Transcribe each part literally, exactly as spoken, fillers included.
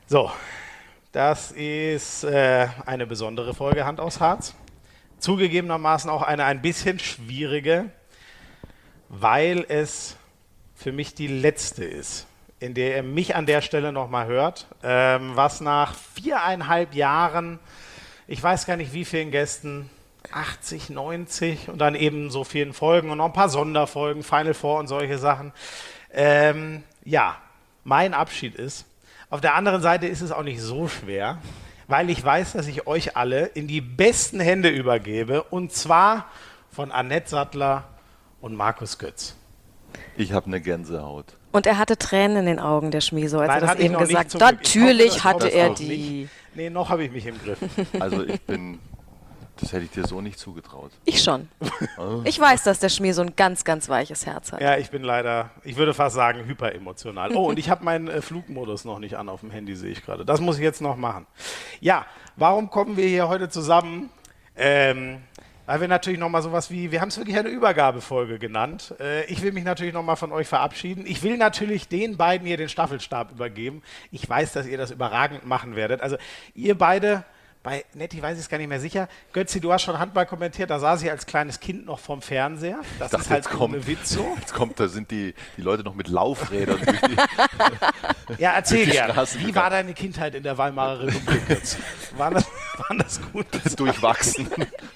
So, das ist äh, eine besondere Folge Hand aufs Harz. Zugegebenermaßen auch eine ein bisschen schwierige, weil es für mich die letzte ist, in der ihr mich an der Stelle nochmal hört, ähm, was nach viereinhalb Jahren, ich weiß gar nicht wie vielen Gästen, achtzig, neunzig und dann eben so vielen Folgen und noch ein paar Sonderfolgen, Final Four und solche Sachen, ähm, ja, mein Abschied ist. Auf der anderen Seite ist es auch nicht so schwer, weil ich weiß, dass ich euch alle in die besten Hände übergebe, und zwar von Annette Sattler und Markus Götz. Ich habe eine Gänsehaut. Und er hatte Tränen in den Augen, der Schmieso, als Nein, er das eben gesagt hat. Natürlich hatte er die. Nicht. Nee, noch habe ich mich im Griff. Also ich bin, das hätte ich dir so nicht zugetraut. Ich schon. Ich weiß, dass der Schmieso ein ganz, ganz weiches Herz hat. Ja, ich bin leider, ich würde fast sagen, hyperemotional. Oh, und ich habe meinen äh, Flugmodus noch nicht an auf dem Handy, sehe ich gerade. Das muss ich jetzt noch machen. Ja, warum kommen wir hier heute zusammen? Ähm, weil wir natürlich nochmal sowas wie, wir haben es wirklich eine Übergabefolge genannt. Äh, ich will mich natürlich nochmal von euch verabschieden. Ich will natürlich den beiden hier den Staffelstab übergeben. Ich weiß, dass ihr das überragend machen werdet. Also ihr beide... Bei Netti weiß ich es gar nicht mehr sicher. Götzi, du hast schon Handball kommentiert, da saß ich als kleines Kind noch vorm Fernseher. Das dachte, ist halt kommt, ohne Witz so. Jetzt kommt, da sind die, die Leute noch mit Laufrädern durch die Ja, erzähl gerne. Straßen Wie gegangen. war deine Kindheit in der Weimarer Republik jetzt? War das, waren das gut? durchwachsen.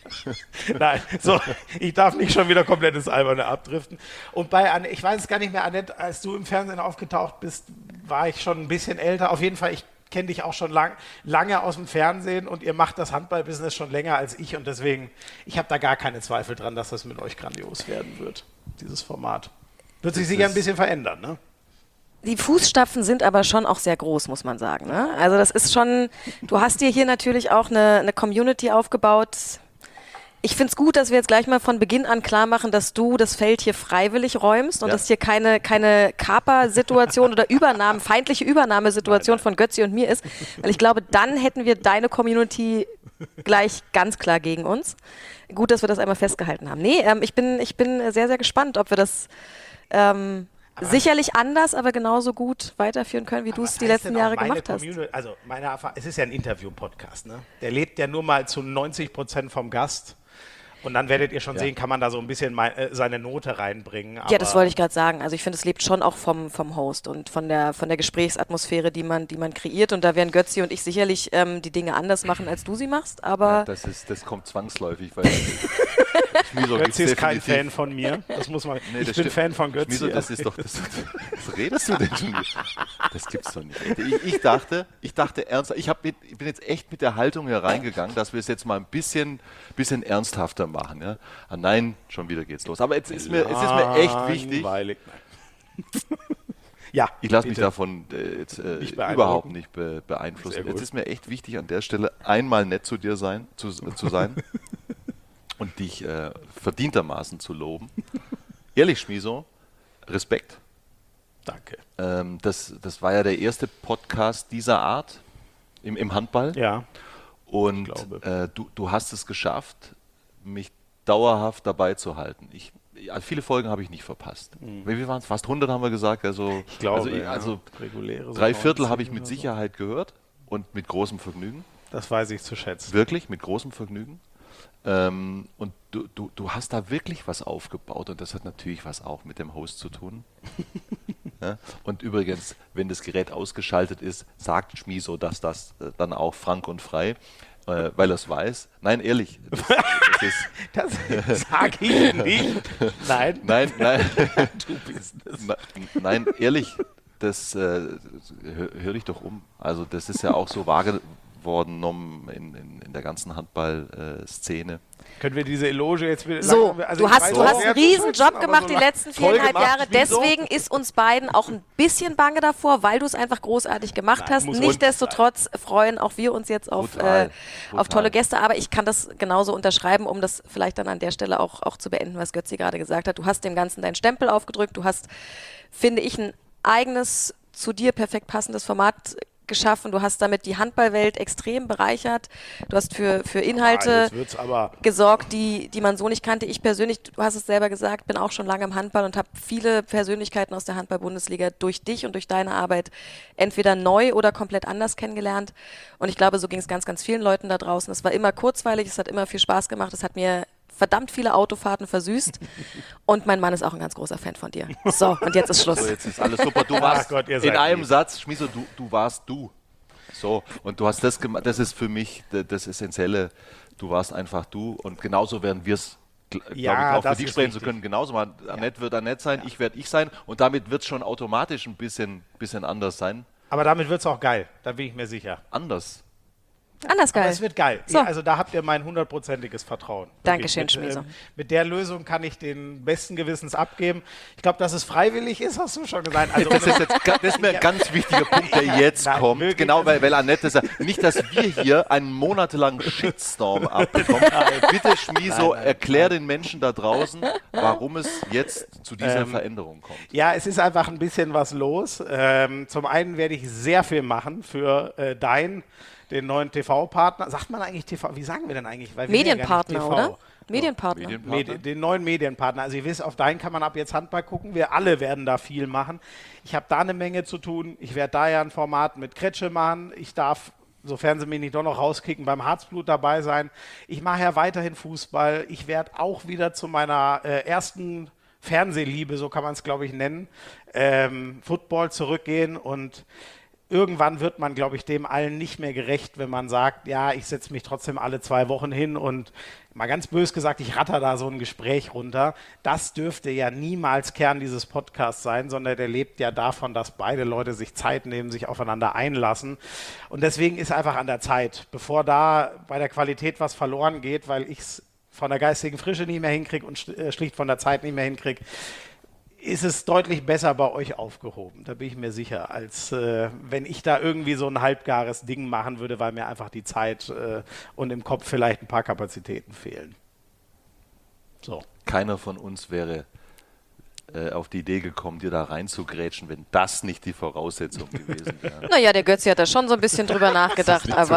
Nein, so, ich darf nicht schon wieder komplett ins Alberne abdriften. Und bei Annette, ich weiß es gar nicht mehr, Annette, als du im Fernsehen aufgetaucht bist, war ich schon ein bisschen älter. Auf jeden Fall, ich kenne dich auch schon lang, lange aus dem Fernsehen und ihr macht das Handballbusiness schon länger als ich und deswegen, ich habe da gar keine Zweifel dran, dass das mit euch grandios werden wird, dieses Format. Wird sich sicher ein bisschen verändern, ne? Die Fußstapfen sind aber schon auch sehr groß, muss man sagen. Ne? Also das ist schon, du hast dir hier natürlich auch eine, eine Community aufgebaut. Ich finde es gut, dass wir jetzt gleich mal von Beginn an klar machen, dass du das Feld hier freiwillig räumst und Ja. dass hier keine, keine Kaper-Situation oder Übernahme, feindliche Übernahmesituation von Götzi und mir ist. Weil ich glaube, dann hätten wir deine Community gleich ganz klar gegen uns. Gut, dass wir das einmal festgehalten haben. Nee, ähm, ich bin, ich bin sehr, sehr gespannt, ob wir das ähm, sicherlich anders, aber genauso gut weiterführen können, wie du es die letzten Jahre gemacht hast. Also meine Erfahrung, es ist ja ein Interview-Podcast, ne? Der lebt ja nur mal zu neunzig Prozent vom Gast. Und dann werdet ihr schon Ja. sehen, kann man da so ein bisschen mein, äh, seine Note reinbringen. Ja, das wollte ich gerade sagen. Also ich finde, es lebt schon auch vom, vom Host und von der, von der Gesprächsatmosphäre, die man, die man kreiert. Und da werden Götzi und ich sicherlich ähm, die Dinge anders machen, als du sie machst. Aber Ja, das, ist, das kommt zwangsläufig, weil Schmieso gibt's Götzi ist kein definitiv- Fan von mir. Das muss man. Nee, ich das bin stimmt. Fan von Götzi. Schmieso, das ist doch, das, was redest du denn schon? Das gibt's doch nicht. Ich, ich dachte, ich dachte ernsthaft, ich, hab mit, ich bin jetzt echt mit der Haltung hier reingegangen, dass wir es jetzt mal ein bisschen, bisschen ernsthafter machen. Ja? Ah, nein, schon wieder geht's los. Aber jetzt ist mir, es ist mir echt wichtig. Langweilig. Ja, Ich lasse mich bitte. davon äh, jetzt, äh, Nicht beeindrucken. überhaupt nicht be beeinflussen. Sehr gut. Jetzt ist mir echt wichtig, an der Stelle einmal nett zu dir sein, zu, zu sein und dich äh, verdientermaßen zu loben. Ehrlich, Schmieso, Respekt. Danke. Ähm, das, das war ja der erste Podcast dieser Art im, im Handball. Ja. Und glaube. äh, du, du hast es geschafft, mich dauerhaft dabei zu halten. Ich, ja, viele Folgen habe ich nicht verpasst. Wie waren es? Fast hundert haben wir gesagt. Also, Ich glaube, also, ich- ja. also Reguläre so drei Viertel neunzig habe ich mit oder so. Sicherheit gehört und mit großem Vergnügen. Das weiß ich zu schätzen. Wirklich, mit großem Vergnügen. Ähm, und du, du, du hast da wirklich was aufgebaut und das hat natürlich was auch mit dem Host zu tun. Ja? Und übrigens, wenn das Gerät ausgeschaltet ist, sagt Schmieso, dass das äh, dann auch frank und frei, äh, weil er es weiß. Nein, ehrlich, das, das ist, Das sage ich nicht. Nein. nein, nein, Du bist es. Na- nein, ehrlich, das äh, hör, hör dich doch um. Also das ist ja auch so wahrgenommen in, in, in der ganzen Handball-Szene. Können wir diese Eloge jetzt wieder... so, Also du ich hast, weiß du auch hast einen sehr zu riesen schätzen, Job aber gemacht so die lang- letzten Toll viereinhalb gemacht, Jahre. Schmieso. Deswegen ist uns beiden auch ein bisschen bange davor, weil du es einfach großartig gemacht Nein, hast. muss Nichtsdestotrotz freuen auch wir uns jetzt auf, Total, äh, auf total. tolle Gäste. Aber ich kann das genauso unterschreiben, um das vielleicht dann an der Stelle auch, auch zu beenden, was Götzi gerade gesagt hat. Du hast dem Ganzen deinen Stempel aufgedrückt. Du hast, finde ich, ein eigenes, zu dir perfekt passendes Format geschaffen, du hast damit die Handballwelt extrem bereichert, du hast für, für Ah, Inhalte jetzt wird's aber gesorgt, die, die man so nicht kannte. Ich persönlich, du hast es selber gesagt, bin auch schon lange im Handball und habe viele Persönlichkeiten aus der Handball-Bundesliga durch dich und durch deine Arbeit entweder neu oder komplett anders kennengelernt. Und ich glaube, so ging es ganz, ganz vielen Leuten da draußen. Es war immer kurzweilig, es hat immer viel Spaß gemacht, es hat mir verdammt viele Autofahrten versüßt und mein Mann ist auch ein ganz großer Fan von dir. So, und jetzt ist Schluss. So, jetzt ist alles super. Du warst Gott, ihr in seid einem lieb. Satz, Schmieso, du, du warst du. So, und du hast das gemacht, das ist für mich d- das Essentielle. Du warst einfach du und genauso werden wir es, glaube Ja, ich, auch das für dich ist sprechen zu richtig. können. Genauso mal, Annette wird Annette sein, ich werde ich sein und damit wird es schon automatisch ein bisschen, bisschen anders sein. Aber damit wird es auch geil, da bin ich mir sicher. Anders. Anders Aber geil. es wird geil. So. Ja, also da habt ihr mein hundertprozentiges Vertrauen. Dankeschön, Wirklich. mit, Schmieso. ähm, mit der Lösung kann ich den besten Gewissens abgeben. Ich glaube, dass es freiwillig ist, hast du schon gesagt. Also, Das ist, jetzt, ga- das ist mir ein ganz wichtiger Punkt, der jetzt Nein, kommt. wirklich, Genau, das- weil, weil Annette sagt, nicht, dass wir hier einen monatelangen Shitstorm abbekommen. Bitte, Schmieso, erklär den Menschen da draußen, warum es jetzt zu dieser Ähm, Veränderung kommt. ja, es ist einfach ein bisschen was los. Ähm, zum einen werde ich sehr viel machen für äh, dein, den neuen T V-Partner. Sagt man eigentlich T V? Wie sagen wir denn eigentlich? Weil wir sind ja gar nicht Medienpartner, T V. oder? Medienpartner. Medienpartner. Medi den neuen Medienpartner. Also ihr wisst, auf deinen kann man ab jetzt Handball gucken. Wir alle werden da viel machen. Ich habe da eine Menge zu tun. Ich werde da ja ein Format mit Kretsche machen. Ich darf, sofern sie mich nicht doch noch rauskicken, beim Harzblut dabei sein. Ich mache ja weiterhin Fußball. Ich werde auch wieder zu meiner äh, ersten Fernsehliebe, so kann man es, glaube ich, nennen, ähm, Football zurückgehen und irgendwann wird man, glaube ich, dem allen nicht mehr gerecht, wenn man sagt, ja, ich setze mich trotzdem alle zwei Wochen hin und mal ganz bös gesagt, ich ratter da so ein Gespräch runter. Das dürfte ja niemals Kern dieses Podcasts sein, sondern der lebt ja davon, dass beide Leute sich Zeit nehmen, sich aufeinander einlassen. Und deswegen ist einfach an der Zeit, bevor da bei der Qualität was verloren geht, weil ich es von der geistigen Frische nicht mehr hinkriege und sch- äh, schlicht von der Zeit nicht mehr hinkriege, ist es deutlich besser bei euch aufgehoben, da bin ich mir sicher, als äh, wenn ich da irgendwie so ein halbgares Ding machen würde, weil mir einfach die Zeit äh, und im Kopf vielleicht ein paar Kapazitäten fehlen. So. Keiner von uns wäre äh, auf die Idee gekommen, dir da reinzugrätschen, wenn das nicht die Voraussetzung gewesen wäre. Naja, der Götzi hat da schon so ein bisschen drüber nachgedacht, aber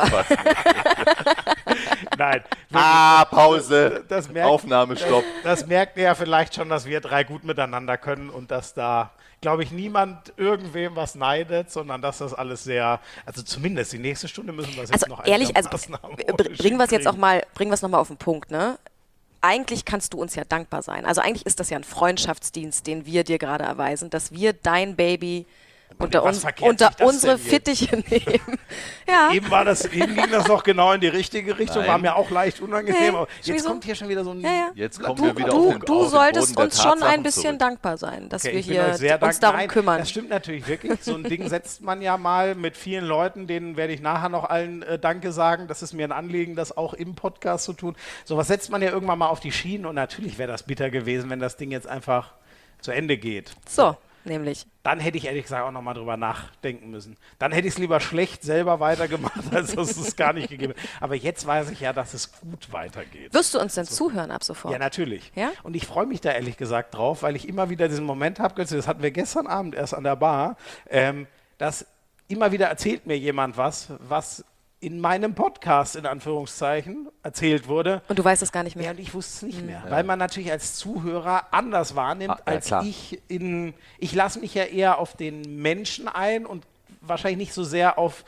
Nein, Ah, Pause, das merkt, Aufnahme, Stopp. das merkt ihr ja vielleicht schon, dass wir drei gut miteinander können und dass da, glaube ich, niemand irgendwem was neidet, sondern dass das alles sehr, also zumindest die nächste Stunde müssen wir es jetzt also noch ehrlich, also einigermaßen br- bringen wir es jetzt auch mal, bringen wir es nochmal auf den Punkt, ne? Eigentlich kannst du uns ja dankbar sein. Also eigentlich ist das ja ein Freundschaftsdienst, den wir dir gerade erweisen, dass wir dein Baby unter, was uns, verkehrt unter sich das unsere denn jetzt? Fittiche nehmen. Ja, Eben, war das, eben ging das noch genau in die richtige Richtung, Nein. war mir auch leicht unangenehm. Nee, aber jetzt wieso? kommt hier schon wieder so ein... ja, ja. Jetzt kommen Du, wir wieder du, auf den, du auf den solltest Boden der uns schon ein Tatsachen bisschen zurück. dankbar sein, dass Okay, wir ich bin euch hier sehr uns dankbar. darum Nein, kümmern. Das stimmt natürlich wirklich. So ein Ding setzt man ja mal mit vielen Leuten, denen werde ich nachher noch allen äh, Danke sagen. Das ist mir ein Anliegen, das auch im Podcast zu tun. Sowas setzt man ja irgendwann mal auf die Schienen und natürlich wäre das bitter gewesen, wenn das Ding jetzt einfach zu Ende geht. So, nämlich. Dann hätte ich ehrlich gesagt auch nochmal drüber nachdenken müssen. Dann hätte ich es lieber schlecht selber weitergemacht, als dass es gar nicht gegeben hätte. Aber jetzt weiß ich ja, dass es gut weitergeht. Wirst du uns denn zuhören ab sofort? Ja, natürlich. Ja? Und ich freue mich da ehrlich gesagt drauf, weil ich immer wieder diesen Moment habe, Götze, das hatten wir gestern Abend erst an der Bar, ähm, dass immer wieder erzählt mir jemand was, was in meinem Podcast, in Anführungszeichen, erzählt wurde. Und du weißt es gar nicht Ja, mehr. und ich wusste es nicht mehr, weil man natürlich als Zuhörer anders wahrnimmt, Ah, ja, als klar. ich in, ich lasse mich ja eher auf den Menschen ein und wahrscheinlich nicht so sehr auf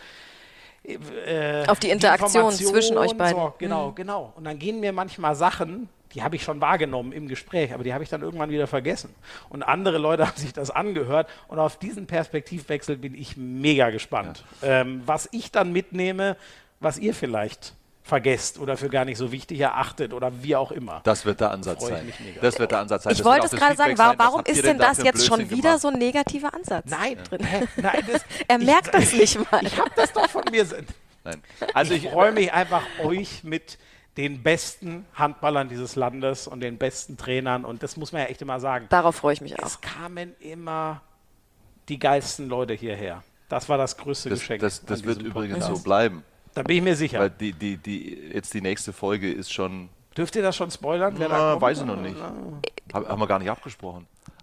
äh, Auf die Interaktion Information, zwischen euch beiden. So, genau, genau. Und dann gehen mir manchmal Sachen, die habe ich schon wahrgenommen im Gespräch, aber die habe ich dann irgendwann wieder vergessen. Und andere Leute haben sich das angehört und auf diesen Perspektivwechsel bin ich mega gespannt. Ähm, was ich dann mitnehme, was ihr vielleicht vergesst oder für gar nicht so wichtig erachtet oder wie auch immer. Das wird der Ansatz Freue ich sein. mich mega. Das wird der Ansatz sein. Ich Das wollte wird es auch das gerade sagen, Feedback wa sein, was warum habt ihr ist denn da das für jetzt schon Blödsinn wieder gemacht? so ein negativer Ansatz Nein, drin? hä? Nein, das, Er merkt das nicht mal. Ich habe das doch von mir. Nein. Also ich ich, freue mich einfach, euch mit den besten Handballern dieses Landes und den besten Trainern, und das muss man ja echt immer sagen, Darauf freue ich mich auch. es kamen immer die geilsten Leute hierher. Das war das größte das, Geschenk. das, das an wird diesem übrigens Podcast. so bleiben. Da bin ich mir sicher. Weil die, die, die, jetzt die nächste Folge ist schon, Dürft ihr das schon spoilern? Wer da na, kommt? weiß ich noch nicht. Hab, haben wir gar nicht abgesprochen.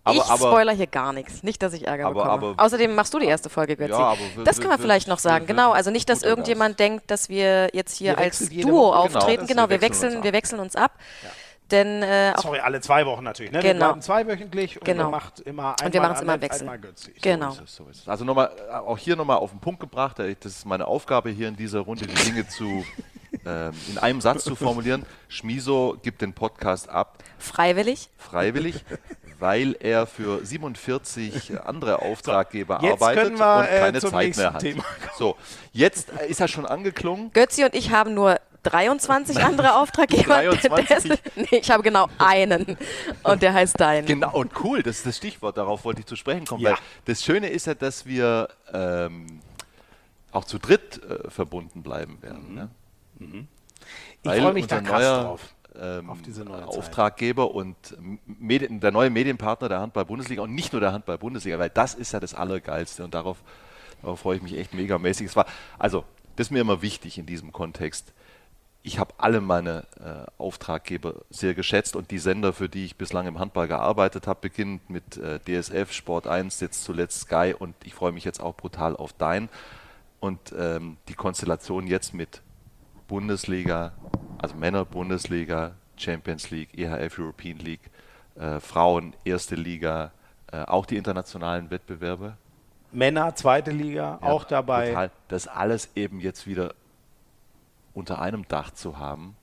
Aber, ich aber, spoiler hier gar nichts. Nicht, dass ich Ärger aber, bekomme. aber, Außerdem machst du die erste Folge, Götzi. Ja, aber wir, das können wir wir, vielleicht noch sagen. wir, genau, also nicht, dass guter irgendjemand Gast. denkt, dass wir jetzt hier Ihr als wechselt jede Duo Woche, genau, auftreten. das- Genau, wir wir wechseln wechseln, uns wir ab. wechseln uns ab. Denn äh, auch, Sorry, alle zwei Wochen natürlich. Ne? Wir Genau. bleiben zweiwöchentlich und Genau. ihr macht immer einmal Und wir machen's immer Annette, wechseln. einmal Götzi. genau. So ist es, so ist es. Also nochmal, auch hier nochmal auf den Punkt gebracht, äh, das ist meine Aufgabe hier in dieser Runde, die Dinge zu, ähm, in einem Satz zu formulieren. Schmiso gibt den Podcast ab, Freiwillig. freiwillig, weil er für siebenundvierzig andere Auftraggeber jetzt arbeitet können wir, und äh, keine zum Zeit nächsten mehr hat. Thema So, jetzt äh, ist er schon angeklungen. Götzi und ich haben nur dreiundzwanzig andere Auftraggeber. dreiundzwanzig? Nee, ich habe genau einen. Und der heißt Dein. Genau, und cool, das ist das Stichwort, darauf wollte ich zu sprechen kommen. Ja. Weil das Schöne ist ja, dass wir ähm, auch zu dritt äh, verbunden bleiben werden. Ne? Ich Weil freue mich da unser krass neuer, drauf. ähm, auf diese neue Zeit. Auftraggeber und Medien, der neue Medienpartner der Handball-Bundesliga und nicht nur der Handball-Bundesliga, weil das ist ja das Allergeilste und darauf, darauf freue ich mich echt megamäßig. Es war, also, das ist mir immer wichtig in diesem Kontext. Ich habe alle meine äh, Auftraggeber sehr geschätzt und die Sender, für die ich bislang im Handball gearbeitet habe, beginnend mit äh, D S F, Sport eins, jetzt zuletzt Sky und ich freue mich jetzt auch brutal auf Dein. Und ähm, die Konstellation jetzt mit Bundesliga, also Männer-Bundesliga, Champions League, E H F European League, äh, Frauen, erste Liga, äh, auch die internationalen Wettbewerbe. Männer, zweite Liga, Ja, auch dabei. Total, das alles eben jetzt wieder unter einem Dach zu haben.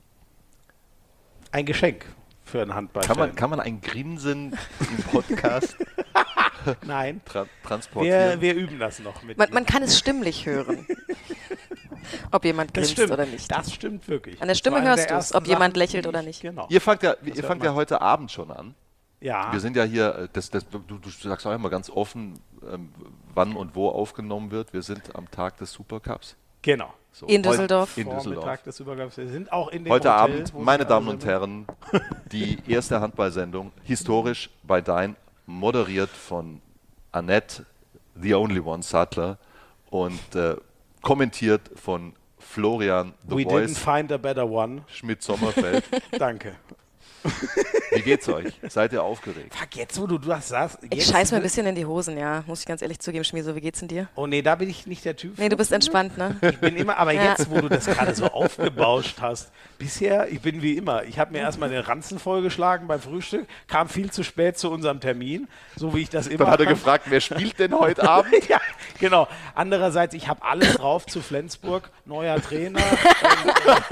Ein Geschenk für einen Handball. Kann man, kann man ein Grinsen im Podcast Nein, tra wir, transportieren? wir üben das noch mit. Man, man kann es stimmlich hören. Ob jemand das grinst stimmt, oder nicht. das stimmt wirklich. An der Das Stimme war eine hörst der du's, ersten ob jemand Sachen, lächelt die oder ich- nicht. Genau. Ihr fangt ja, ihr hört fangt ja man. heute Abend schon an. Ja, Wir sind ja hier, äh, das, das, du, du sagst auch immer ganz offen, ähm, wann und wo aufgenommen wird. Wir sind am Tag des Supercups. genau. So, In heut- Düsseldorf. In Düsseldorf. Vormittag des Übergangs. Wir sind auch in dem Heute Hotel, Abend, wo meine sie Damen alle und sind. Herren, die erste Handballsendung, historisch bei Dein, moderiert von Annette, the only one Sattler, und äh, kommentiert von Florian The We didn't Voice find a better one. Schmidt-Sommerfeld. Danke. Wie geht's euch? Seid ihr aufgeregt? Fuck, jetzt wo du das sagst. Ich jetzt scheiß mir ein wird- bisschen in die Hosen, ja. Muss ich ganz ehrlich zugeben, Schmieso, wie geht's denn dir? Oh nee, da bin ich nicht der Typ. Nee, du bist entspannt, ne? Ich bin immer, aber Ja. jetzt, wo du das gerade so aufgebauscht hast, bisher, ich bin wie immer. Ich habe mir erstmal den Ranzen vollgeschlagen beim Frühstück, kam viel zu spät zu unserem Termin, so wie ich das immer Dann hat er kann. gefragt, wer spielt denn heute Abend? Ja, genau. Andererseits, ich habe alles drauf zu Flensburg, neuer Trainer. und, äh,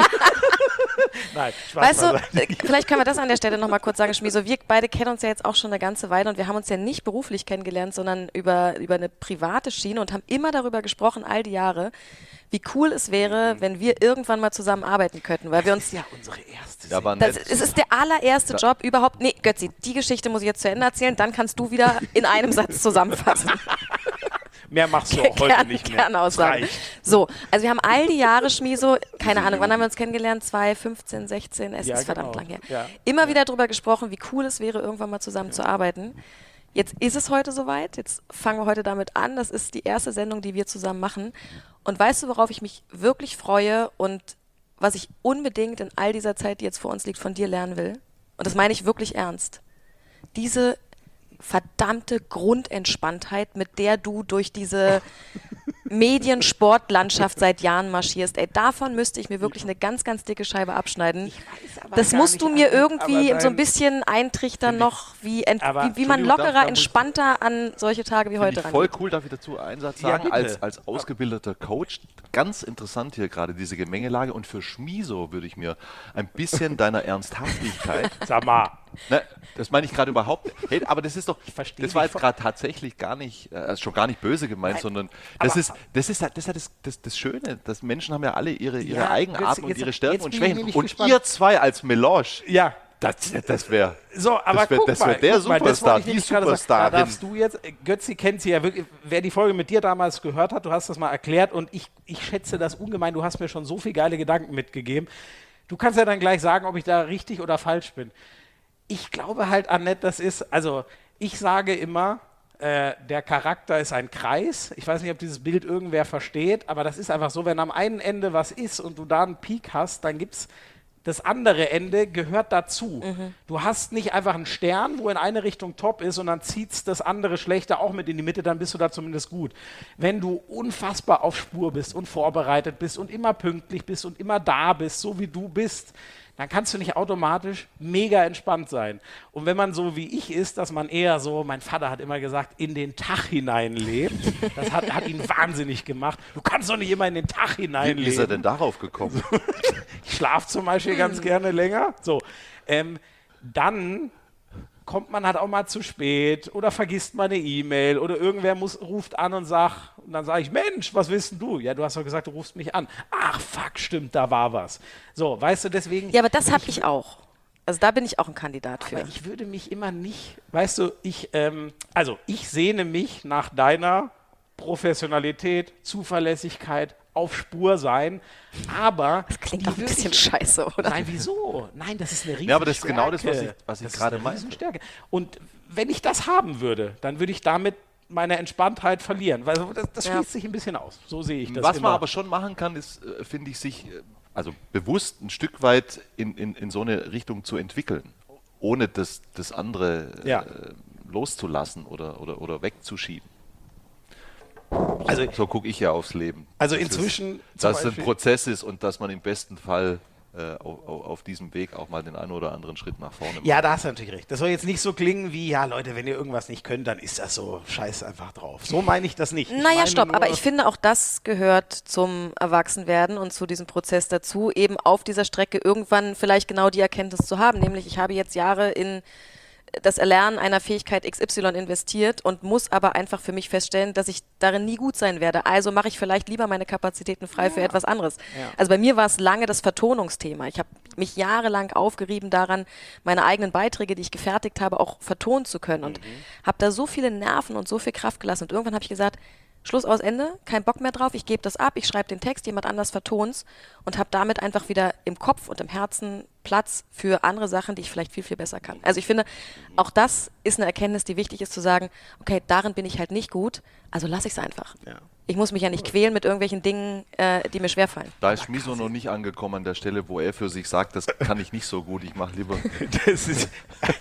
Nein, Spaß Weißt du, beiseite. äh, vielleicht können wir das an der Stelle nochmal kurz sagen, Schmieso. Wir beide kennen uns ja jetzt auch schon eine ganze Weile und wir haben uns ja nicht beruflich kennengelernt, sondern über, über eine private Schiene und haben immer darüber gesprochen, all die Jahre, wie cool es wäre, wenn wir irgendwann mal zusammen arbeiten könnten, weil wir uns... ja unsere erste Ja, war Das, nett. es ist der allererste Job überhaupt. Nee, Götzi, die Geschichte muss ich jetzt zu Ende erzählen, dann kannst du wieder in einem Satz zusammenfassen. Mehr machst du auch heute Kern, nicht mehr. Kernaussagen. Reicht. So, also wir haben all die Jahre, Schmieso, keine Ahnung, wann haben wir uns kennengelernt? zwanzig fünfzehn, sechzehn, es Ja, ist verdammt genau. lang her. Ja. Immer wieder darüber gesprochen, wie cool es wäre, irgendwann mal zusammen zu arbeiten. Jetzt ist es heute soweit, jetzt fangen wir heute damit an. Das ist die erste Sendung, die wir zusammen machen. Und weißt du, worauf ich mich wirklich freue und was ich unbedingt in all dieser Zeit, die jetzt vor uns liegt, von dir lernen will? Und das meine ich wirklich ernst. Diese verdammte Grundentspanntheit, mit der du durch diese Mediensportlandschaft seit Jahren marschierst. Ey, davon müsste ich mir wirklich eine ganz, ganz dicke Scheibe abschneiden. aber Das gar musst nicht du mir an- irgendwie aber so ein dein- bisschen eintrichtern noch, wie, ent Aber, wie, wie man Entschuldigung, lockerer, da- da muss- entspannter an solche Tage wie Finde heute ich voll rangeht. cool, darf ich dazu einen Satz Ja, sagen? bitte. als, als ausgebildeter Coach, ganz interessant hier gerade diese Gemengelage und für Schmiso würde ich mir ein bisschen deiner Ernsthaftigkeit, Sag mal, ne, das meine ich gerade überhaupt nicht. Hey, aber das ist doch, versteh das war dich jetzt voll. gerade tatsächlich gar nicht, äh, schon gar nicht böse gemeint, sondern das aber- ist, das ist ja das, ist ja das, das, das Schöne, dass Menschen haben ja alle ihre, ihre Ja, Eigenarten jetzt- und jetzt- ihre Stärken jetzt und bin ich Schwächen. nämlich Und gespannt. ihr zwei als Melange, ja. das, das wäre, So, aber das wär, guck das mal, wär der guck mal, das Superstar, wollte ich die nämlich gerade sagen. Da Superstarin. darfst du jetzt, äh, Götzi kennt sie ja wirklich, wer die Folge mit dir damals gehört hat, du hast das mal erklärt und ich, ich schätze das ungemein, du hast mir schon so viele geile Gedanken mitgegeben. Du kannst ja dann gleich sagen, ob ich da richtig oder falsch bin. Ich glaube halt, Annette, das ist, also ich sage immer, äh, der Charakter ist ein Kreis. Ich weiß nicht, ob dieses Bild irgendwer versteht, aber das ist einfach so, wenn am einen Ende was ist und du da einen Peak hast, dann gibt's das andere Ende gehört dazu. Mhm. Du hast nicht einfach einen Stern, wo in eine Richtung top ist und dann zieht das andere Schlechte auch mit in die Mitte, dann bist du da zumindest gut. Wenn du unfassbar auf Spur bist und vorbereitet bist und immer pünktlich bist und immer da bist, so wie du bist, dann kannst du nicht automatisch mega entspannt sein. Und wenn man so wie ich ist, dass man eher so, mein Vater hat immer gesagt, in den Tag hinein lebt, das hat, hat ihn wahnsinnig gemacht. Du kannst doch nicht immer in den Tag hinein Wie leben. ist er denn darauf gekommen? Ich schlafe zum Beispiel ganz gerne länger. So, ähm, dann kommt man halt auch mal zu spät oder vergisst mal eine E-Mail oder irgendwer muss, ruft an und sagt, und dann sage ich, Mensch, was willst denn du? Ja, du hast doch gesagt, du rufst mich an. Ach, fuck, stimmt, da war was. So, weißt du, deswegen... Ja, aber das habe ich auch. Also da bin ich auch ein Kandidat für. Aber ich würde mich immer nicht, weißt du, ich, ähm, also ich sehne mich nach deiner Professionalität, Zuverlässigkeit, auf Spur sein, aber... Das klingt die auch ein würde bisschen ich- scheiße, oder? Nein, wieso? Nein, das ist eine Riesenstärke. Ja, aber das ist genau das, was ich- was ich Das ist gerade eine meinte. Riesenstärke. Und wenn ich das haben würde, dann würde ich damit meine Entspanntheit verlieren, weil das, das Ja. schließt sich ein bisschen aus. So sehe ich das Was immer. man aber schon machen kann, ist, äh, finde ich, sich äh, also bewusst ein Stück weit in, in, in so eine Richtung zu entwickeln, ohne das, das andere äh, Ja. loszulassen oder, oder, oder wegzuschieben. Also, So gucke ich ja aufs Leben. also Das inzwischen Ist, zum dass es ein Beispiel- Prozess ist und dass man im besten Fall äh, auf, auf auf diesem Weg auch mal den einen oder anderen Schritt nach vorne macht. Ja, da hast du natürlich recht. Das soll jetzt nicht so klingen wie, ja Leute, wenn ihr irgendwas nicht könnt, dann ist das so, scheiß einfach drauf. So meine ich das nicht. Ich Naja, meine stopp, nur- aber ich finde auch das gehört zum Erwachsenwerden und zu diesem Prozess dazu, eben auf dieser Strecke irgendwann vielleicht genau die Erkenntnis zu haben, nämlich ich habe jetzt Jahre in das Erlernen einer Fähigkeit X Y investiert und muss aber einfach für mich feststellen, dass ich darin nie gut sein werde. Also mache ich vielleicht lieber meine Kapazitäten frei für etwas anderes. Ja. Also bei mir war es lange das Vertonungsthema. Ich habe mich jahrelang aufgerieben daran, meine eigenen Beiträge, die ich gefertigt habe, auch vertonen zu können und habe da so viele Nerven und so viel Kraft gelassen. Und irgendwann habe ich gesagt, Schluss aus Ende, kein Bock mehr drauf, ich gebe das ab, ich schreibe den Text, jemand anders verton's und habe damit einfach wieder im Kopf und im Herzen Platz für andere Sachen, die ich vielleicht viel, viel besser kann. Also ich finde, auch das ist eine Erkenntnis, die wichtig ist zu sagen, okay, darin bin ich halt nicht gut, also lasse ich es einfach. Ja. Ich muss mich ja nicht quälen mit irgendwelchen Dingen, äh, die mir schwerfallen. Da ist Schmiso noch nicht angekommen an der Stelle, wo er für sich sagt, das kann ich nicht so gut, ich mache lieber. Das ist,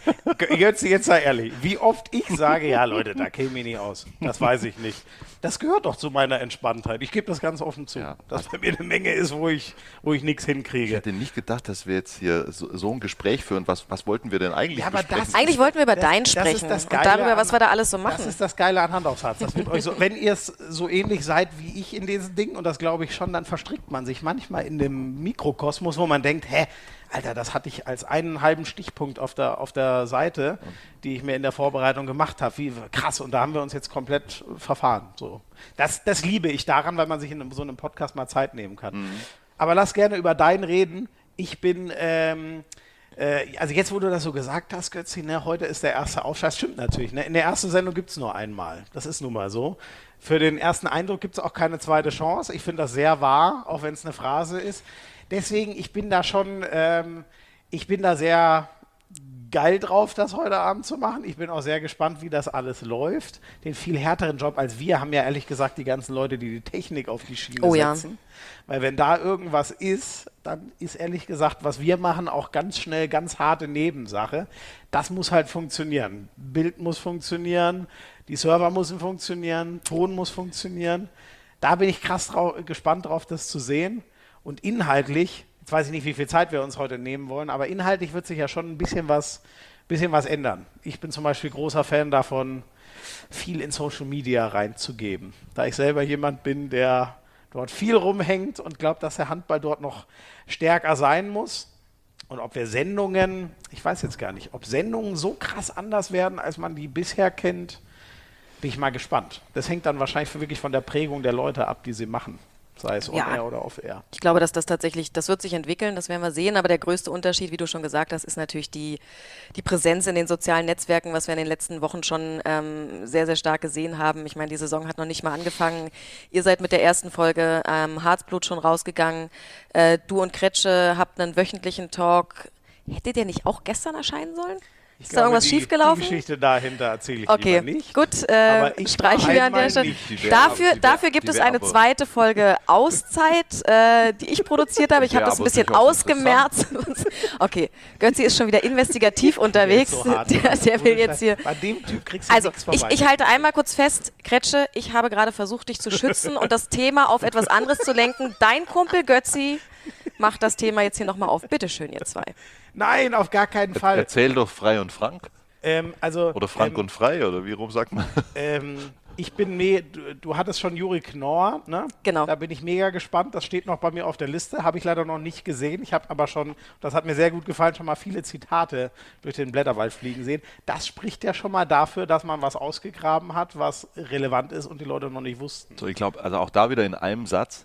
Götzi, jetzt sei ehrlich, wie oft ich sage, ja Leute, da käme ich nicht aus. Das weiß ich nicht. Das gehört doch zu meiner Entspanntheit. Ich gebe das ganz offen zu, Ja. dass bei mir eine Menge ist, wo ich, wo ich nichts Ich hinkriege. hätte nicht gedacht, dass wir jetzt hier so, so ein Gespräch führen. Was, was wollten wir denn eigentlich Ja, aber besprechen? das- Eigentlich wollten wir über Das- dein das ist sprechen das und Geile darüber, was an- wir da alles so Das machen. ist das Geile an Hand aufs Herz. Das wird euch so, wenn ihr es so ähnlich seid wie ich in diesen Dingen, und das glaube ich schon, dann verstrickt man sich manchmal in dem Mikrokosmos, wo man denkt, hä, Alter, das hatte ich als einen halben Stichpunkt auf der, auf der Seite, die ich mir in der Vorbereitung gemacht habe. Wie krass, und da haben wir uns jetzt komplett verfahren. So. Das, das liebe ich daran, weil man sich in einem, so einem Podcast mal Zeit nehmen kann. Mhm. Aber lass gerne über dein reden. Ich bin, ähm, äh, also jetzt, wo du das so gesagt hast, Götzi, ne, heute ist der erste Aufschlag. Stimmt natürlich. Ne? In der ersten Sendung gibt es nur einmal. Das ist nun mal so. Für den ersten Eindruck gibt es auch keine zweite Chance. Ich finde das sehr wahr, auch wenn es eine Phrase ist. Deswegen, ich bin da schon, ähm, ich bin da sehr geil drauf, das heute Abend zu machen. Ich bin auch sehr gespannt, wie das alles läuft. Den viel härteren Job als wir haben ja ehrlich gesagt die ganzen Leute, die die Technik auf die Schiene Oh ja. setzen. Weil wenn da irgendwas ist, dann ist ehrlich gesagt, was wir machen, auch ganz schnell ganz harte Nebensache. Das muss halt funktionieren. Bild muss funktionieren, die Server müssen funktionieren, Ton muss funktionieren. Da bin ich krass drau- gespannt drauf, das zu sehen. Und inhaltlich, jetzt weiß ich nicht, wie viel Zeit wir uns heute nehmen wollen, aber inhaltlich wird sich ja schon ein bisschen was, bisschen was ändern. Ich bin zum Beispiel großer Fan davon, viel in Social Media reinzugeben. Da ich selber jemand bin, der dort viel rumhängt und glaubt, dass der Handball dort noch stärker sein muss. Und ob wir Sendungen, ich weiß jetzt gar nicht, ob Sendungen so krass anders werden, als man die bisher kennt, bin ich mal gespannt. Das hängt dann wahrscheinlich wirklich von der Prägung der Leute ab, die sie machen. Sei es Ja. on-air oder off-air. Ich glaube, dass das tatsächlich, das wird sich entwickeln, das werden wir sehen, aber der größte Unterschied, wie du schon gesagt hast, ist natürlich die, die Präsenz in den sozialen Netzwerken, was wir in den letzten Wochen schon ähm, sehr, sehr stark gesehen haben. Ich meine, die Saison hat noch nicht mal angefangen. Ihr seid mit der ersten Folge ähm, Harzblut schon rausgegangen. Äh, du und Kretsche habt einen wöchentlichen Talk. Hättet ihr nicht auch gestern erscheinen sollen? Ich Ist da irgendwas die, schiefgelaufen? Die Geschichte dahinter erzähle ich Okay, lieber nicht. gut, äh, Aber ich streichen war wir an der einmal Stelle. nicht. Die wär- Dafür, die wär- dafür gibt die es wär eine aber- zweite Folge Auszeit, äh, die ich produziert habe. Ich Wär habe das ein aber bisschen durchaus ausgemerzt. Okay, Götzi ist schon wieder investigativ unterwegs. So hart. Der, der will jetzt hier... Bei dem Typ kriegst du Also, nichts ich, vorbei. ich halte einmal kurz fest, Kretsche, ich habe gerade versucht, dich zu schützen und das Thema auf etwas anderes zu lenken. Dein Kumpel Götzi macht das Thema jetzt hier nochmal auf. Bitte schön, ihr zwei. Nein, auf gar keinen Fall. Erzähl doch frei und frank. Ähm, also, Oder frank ähm, und frei, oder wie rum sagt man? Ähm, ich bin me du, du hattest schon Juri Knorr, ne? Genau. Da bin ich mega gespannt. Das steht noch bei mir auf der Liste. Habe ich leider noch nicht gesehen. Ich habe aber schon, das hat mir sehr gut gefallen, schon mal viele Zitate durch den Blätterwald fliegen sehen. Das spricht ja schon mal dafür, dass man was ausgegraben hat, was relevant ist und die Leute noch nicht wussten. So, ich glaube, also auch da wieder in einem Satz,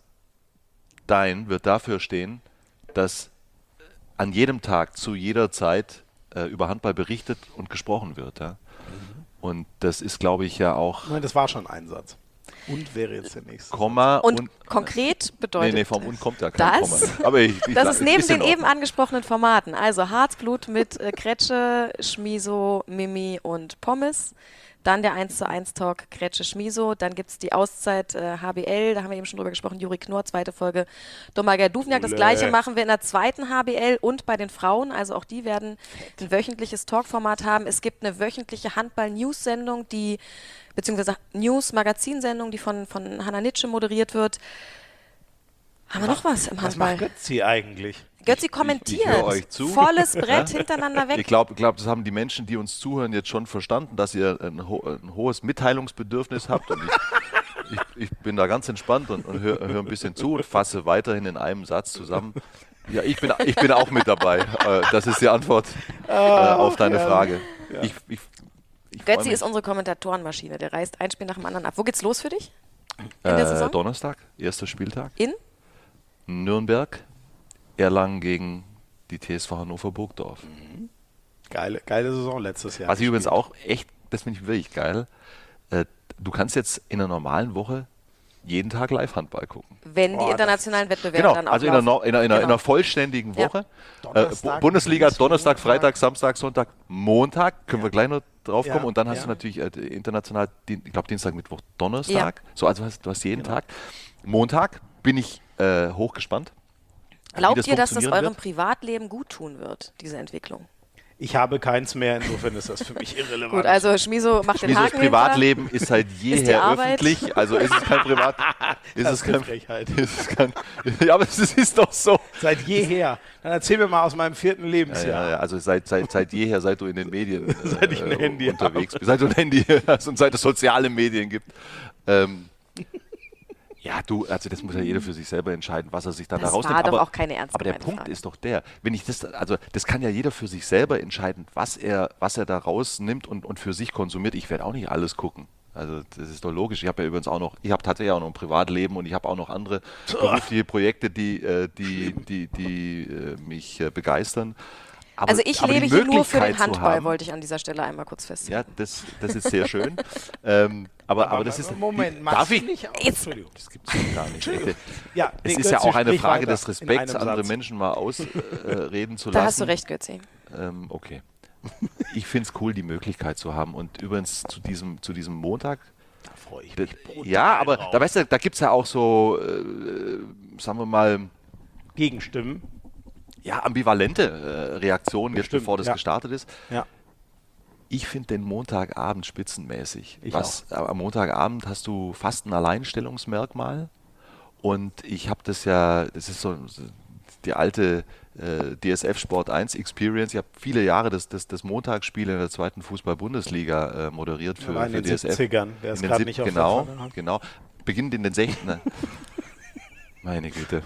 dein wird dafür stehen, dass an jedem Tag, zu jeder Zeit äh, über Handball berichtet und gesprochen wird. Ja? Und das ist, glaube ich, ja auch Nein, das war schon ein Satz. Und wäre jetzt der nächste. Komma Und, und... konkret Nee, bedeutet nee, vom Und kommt ja kein das, Komma. Aber ich, ich das sag, ist neben in den eben Ordnung. angesprochenen Formaten, also Harzblut mit äh, Kretsche, Schmiso, Mimi und Pommes. Dann der eins zu eins Talk Kretsche Schmiso. Dann gibt es die Auszeit äh, H B L, da haben wir eben schon drüber gesprochen, Juri Knorr, zweite Folge Domager Duvniak. Das Ole. gleiche machen wir in der zweiten H B L und bei den Frauen. Also auch die werden ein wöchentliches Talkformat haben. Es gibt eine wöchentliche Handball-News-Sendung, die, beziehungsweise News-Magazin-Sendung, die von, von Hanna Nitsche moderiert wird. Haben wir noch was im Was macht Handball? Götzi eigentlich? Götzi Ich- kommentiert. ich höre euch zu. Volles Brett hintereinander weg. Ich glaube, glaub, das haben die Menschen, die uns zuhören, jetzt schon verstanden, dass ihr ein, ho ein hohes Mitteilungsbedürfnis habt. Und ich, ich, ich bin da ganz entspannt und, und höre hör ein bisschen zu und fasse weiterhin in einem Satz zusammen. Ja, ich bin, ich bin auch mit dabei. Äh, das ist die Antwort äh, auf deine Frage. Ich, ich, ich freu Götzi mich. ist unsere Kommentatorenmaschine. Der reißt ein Spiel nach dem anderen ab. Wo geht's los für dich? In der äh, Saison? Donnerstag, erster Spieltag. In? Nürnberg, Erlangen gegen die T S V Hannover Burgdorf. Geile, geile Saison letztes Jahr. Was ich übrigens gespielt. auch echt, das finde ich wirklich geil, äh, du kannst jetzt in einer normalen Woche jeden Tag Live-Handball gucken. Wenn Boah, die internationalen Wettbewerbe Genau, dann auch also in einer, laufen. no- in einer, in einer, in Genau. einer vollständigen Ja. Woche. Äh, Donnerstag, Bu- Bundesliga, Dienstag, Donnerstag, Montag. Freitag, Samstag, Sonntag, Montag, können wir gleich noch drauf Ja, kommen. Und dann hast ja. du natürlich äh, international, die- ich glaube Dienstag, Mittwoch, Donnerstag. So, also hast, du hast jeden Genau. Tag. Montag bin ich äh, hochgespannt. wie Glaubt ihr, dass das funktionieren eurem wird. Privatleben gut tun wird, diese Entwicklung? Ich habe keins mehr, insofern ist das für mich irrelevant. Gut, also Schmiso macht den Schmisos Haken Privatleben ist seit die jeher Arbeit? öffentlich, also ist es kein Privat. Ist Das es ist eine kein, Frechheit. ist es kein, ja, aber es ist doch so. Seit jeher. Dann erzähl mir mal aus meinem vierten Ja, Lebensjahr. ja, ja, also seit, seit, seit jeher, seit du in den Medien äh, Seit ich ein Handy unterwegs bist, seit du ein Handy hast und seit es soziale Medien gibt. Ähm, ja, du, also das muss ja jeder für sich selber entscheiden, was er sich dann Das da rausnimmt. war doch aber, auch keine ernst aber der gemeinte Punkt Frage. ist doch der, wenn ich das, also das kann ja jeder für sich selber entscheiden, was er, was er da rausnimmt und, und für sich konsumiert. Ich werde auch nicht alles gucken. Also das ist doch logisch. Ich habe ja übrigens auch noch, ich habe tatsächlich auch noch ein Privatleben und ich habe auch noch andere berufliche Projekte, die, äh, die, die, die äh, mich äh, begeistern. Aber, Also ich aber die lebe hier nur für den Möglichkeit zu Handball, haben, wollte ich an dieser Stelle einmal kurz feststellen. ja, das, das ist sehr schön. ähm, aber, aber, das ist. Moment, wie, machst darf du ich? nicht? Auch, Jetzt- Entschuldigung. Das gibt es doch gar nicht. Bitte. Ja, Es nee, ist ja Götzi, auch eine sprich Frage weiter des in Respekts, einem andere Satz. Menschen mal ausreden zu lassen. Da hast du recht, Götzi. Ähm, okay. Ich finde es cool, die Möglichkeit zu haben. Und übrigens zu diesem, zu diesem Montag. Da freue ich d- mich brutal Ja, aber drauf. da weißt du, da gibt es ja auch so, äh, sagen wir mal, Gegenstimmen. ja, ambivalente äh, Reaktionen, jetzt Bestimmt, bevor das ja. gestartet ist. Ja. Ich finde den Montagabend spitzenmäßig. Ich Was, äh, Am Montagabend hast du fast ein Alleinstellungsmerkmal. Und ich habe das ja, das ist so so die alte äh, D S F Sport eins Experience. Ich habe viele Jahre das, das, das Montagsspiel in der zweiten Fußball-Bundesliga äh, moderiert für, war in für den D S F. siebzigern, wer es In den gerade sieb- nicht auf der genau, Pfanne hat. genau. Beginnend in den sechzigern. Meine Güte.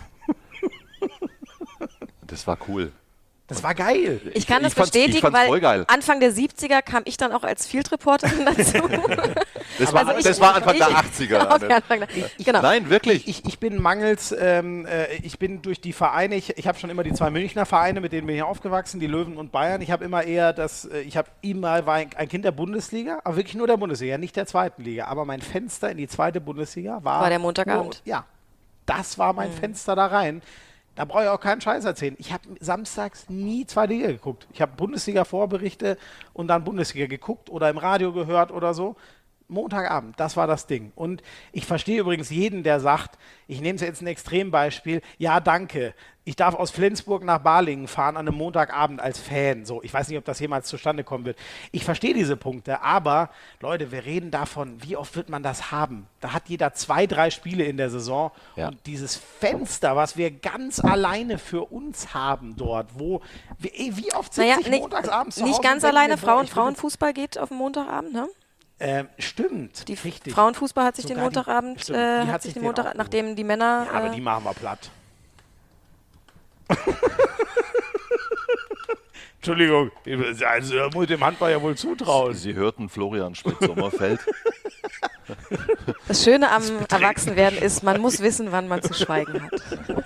Das war cool. Das war geil. Ich kann Ich das fand's- ich bestätigen, fand's weil voll geil. Anfang der siebziger kam ich dann auch als Field-Reporterin dazu. Das, Aber war, ich- das war Anfang ich- der achtziger. Okay, Anfang der, genau. Nein, wirklich. Ich, ich bin mangels, ähm, äh, ich bin durch die Vereine, ich, ich habe schon immer die zwei Münchner Vereine, mit denen bin ich aufgewachsen, die Löwen und Bayern. Ich habe immer eher das, äh, ich habe immer, war ein, ein Kind der Bundesliga, aber wirklich nur der Bundesliga, nicht der zweiten Liga. Aber mein Fenster in die zweite Bundesliga war... War der Montagabend. Nur, ja, das war mein Fenster da rein. Da brauche ich auch keinen Scheiß erzählen. Ich habe samstags nie zweite Liga geguckt. Ich habe Bundesliga-Vorberichte und dann Bundesliga geguckt oder im Radio gehört oder so. Montagabend, das war das Ding. Und ich verstehe übrigens jeden, der sagt, ich nehme es jetzt ein Extrembeispiel, ja danke, ich darf aus Flensburg nach Balingen fahren an einem Montagabend als Fan. So, ich weiß nicht, ob das jemals zustande kommen wird. Ich verstehe diese Punkte, aber Leute, wir reden davon, wie oft wird man das haben? Da hat jeder zwei, drei Spiele in der Saison Ja. und dieses Fenster, was wir ganz alleine für uns haben dort, wo, wie, ey, wie oft sitze Naja, ich nicht, montagsabends zu nicht Hause ganz und denke alleine. mir, boah, Frauen, ich will Frauenfußball geht auf den Montagabend, ne? Ähm, stimmt, Die richtig. Frauenfußball hat sich den Sogar die- Montagabend, stimmt, äh, die hat sich den den Montag, auch nachdem die Männer. Ja, aber äh, die machen wir platt. Entschuldigung, also, da muss ich dem Handball ja wohl zutrauen. Sie hörten Florian Schmidt-Sommerfeld. Das Schöne am Erwachsenwerden ist, man muss wissen, wann man zu schweigen hat.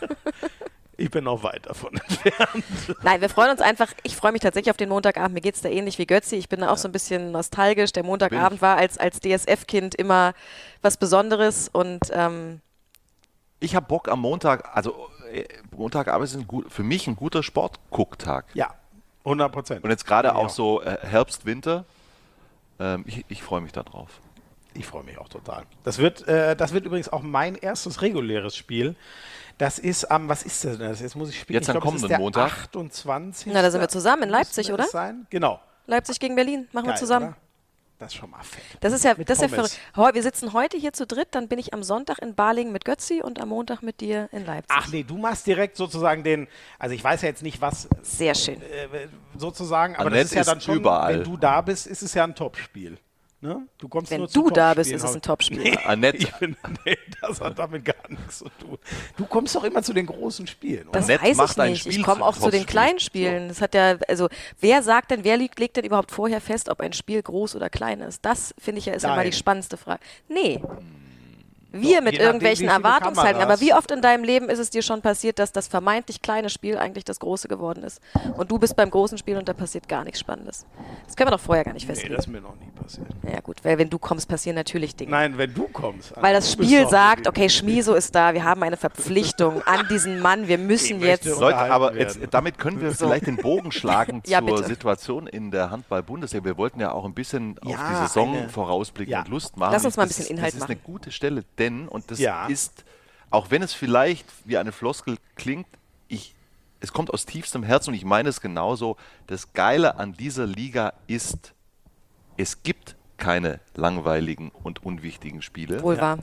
Ich bin noch weit davon entfernt. Nein, wir freuen uns einfach. Ich freue mich tatsächlich auf den Montagabend. Mir geht es da ähnlich wie Götzi. Ich bin da auch so ein bisschen nostalgisch. Der Montagabend war als, als D S F-Kind immer was Besonderes und ähm, Ich habe Bock am Montag, also äh, Montagabend ist ein gut, für mich ein guter Sportgucktag. Ja, hundert Prozent. Und jetzt gerade Ja. auch so äh, Herbst, Winter. Ähm, ich ich freue mich da drauf. Ich freue mich auch total. Das wird, äh, das wird übrigens auch mein erstes reguläres Spiel. Das ist am, was ist das denn? Jetzt muss ich spielen. Jetzt ich am glaub, das ist kommenden der Montag? achtundzwanzigste Na, da sind wir zusammen in Müsste Leipzig, es oder? Sein? Genau. Leipzig gegen Berlin. Machen wir Geil, zusammen. oder? Das ist schon mal fett. Das ist ja, Mit das ist ja Pommes. verrückt. Heu- Wir sitzen heute hier zu dritt, dann bin ich am Sonntag in Balingen mit Götzi und am Montag mit dir in Leipzig. Ach nee, du machst direkt sozusagen den, also ich weiß ja jetzt nicht, was Sehr schön. äh, sozusagen, aber Annette das ist ja ist dann schon, überall. wenn du da bist, ist es ja ein Topspiel. Ne? Du kommst Wenn nur zu du da bist, Topspielen ist es ein heute. Topspiel. Nee, Annette- ich bin, nee, das hat damit gar nichts zu tun. Du kommst doch immer zu den großen Spielen, oder? Das Annette weiß macht ich ein nicht. Spiel Ich komme zum auch zu den Topspiel. kleinen Spielen. Das hat ja, also wer sagt denn, wer legt, legt denn überhaupt vorher fest, ob ein Spiel groß oder klein ist? Das finde ich ja ist ja mal die Nein. spannende Frage. Nee. Wir Doch, mit je nachdem, irgendwelchen wie viele Erwartungshaltungen. Kameras. Aber wie oft in deinem Leben ist es dir schon passiert, dass das vermeintlich kleine Spiel eigentlich das große geworden ist? Und du bist beim großen Spiel und da passiert gar nichts Spannendes. Das können wir doch vorher gar nicht Nee, festlegen. das ist mir noch nie passiert. Ja gut, weil wenn du kommst, passieren natürlich Dinge. Nein, wenn du kommst. also Weil das du bist Spiel doch sagt, die- okay, Schmieso ist da, wir haben eine Verpflichtung an diesen Mann, wir müssen Ich jetzt... möchte- Leute, unterhalten aber jetzt, werden. damit können wir vielleicht den Bogen schlagen Ja, zur bitte. Situation in der Handball-Bundesliga. Wir wollten ja auch ein bisschen auf Ja, die Saison eine- vorausblicken ja. und Lust machen. Lass uns mal ein Das bisschen ist- Inhalt Das ist eine machen. gute Stelle, denn, und das Ja. ist, auch wenn es vielleicht wie eine Floskel klingt, ich, es kommt aus tiefstem Herzen und ich meine es genauso, das Geile an dieser Liga ist, es gibt keine langweiligen und unwichtigen Spiele, Wohl wahr.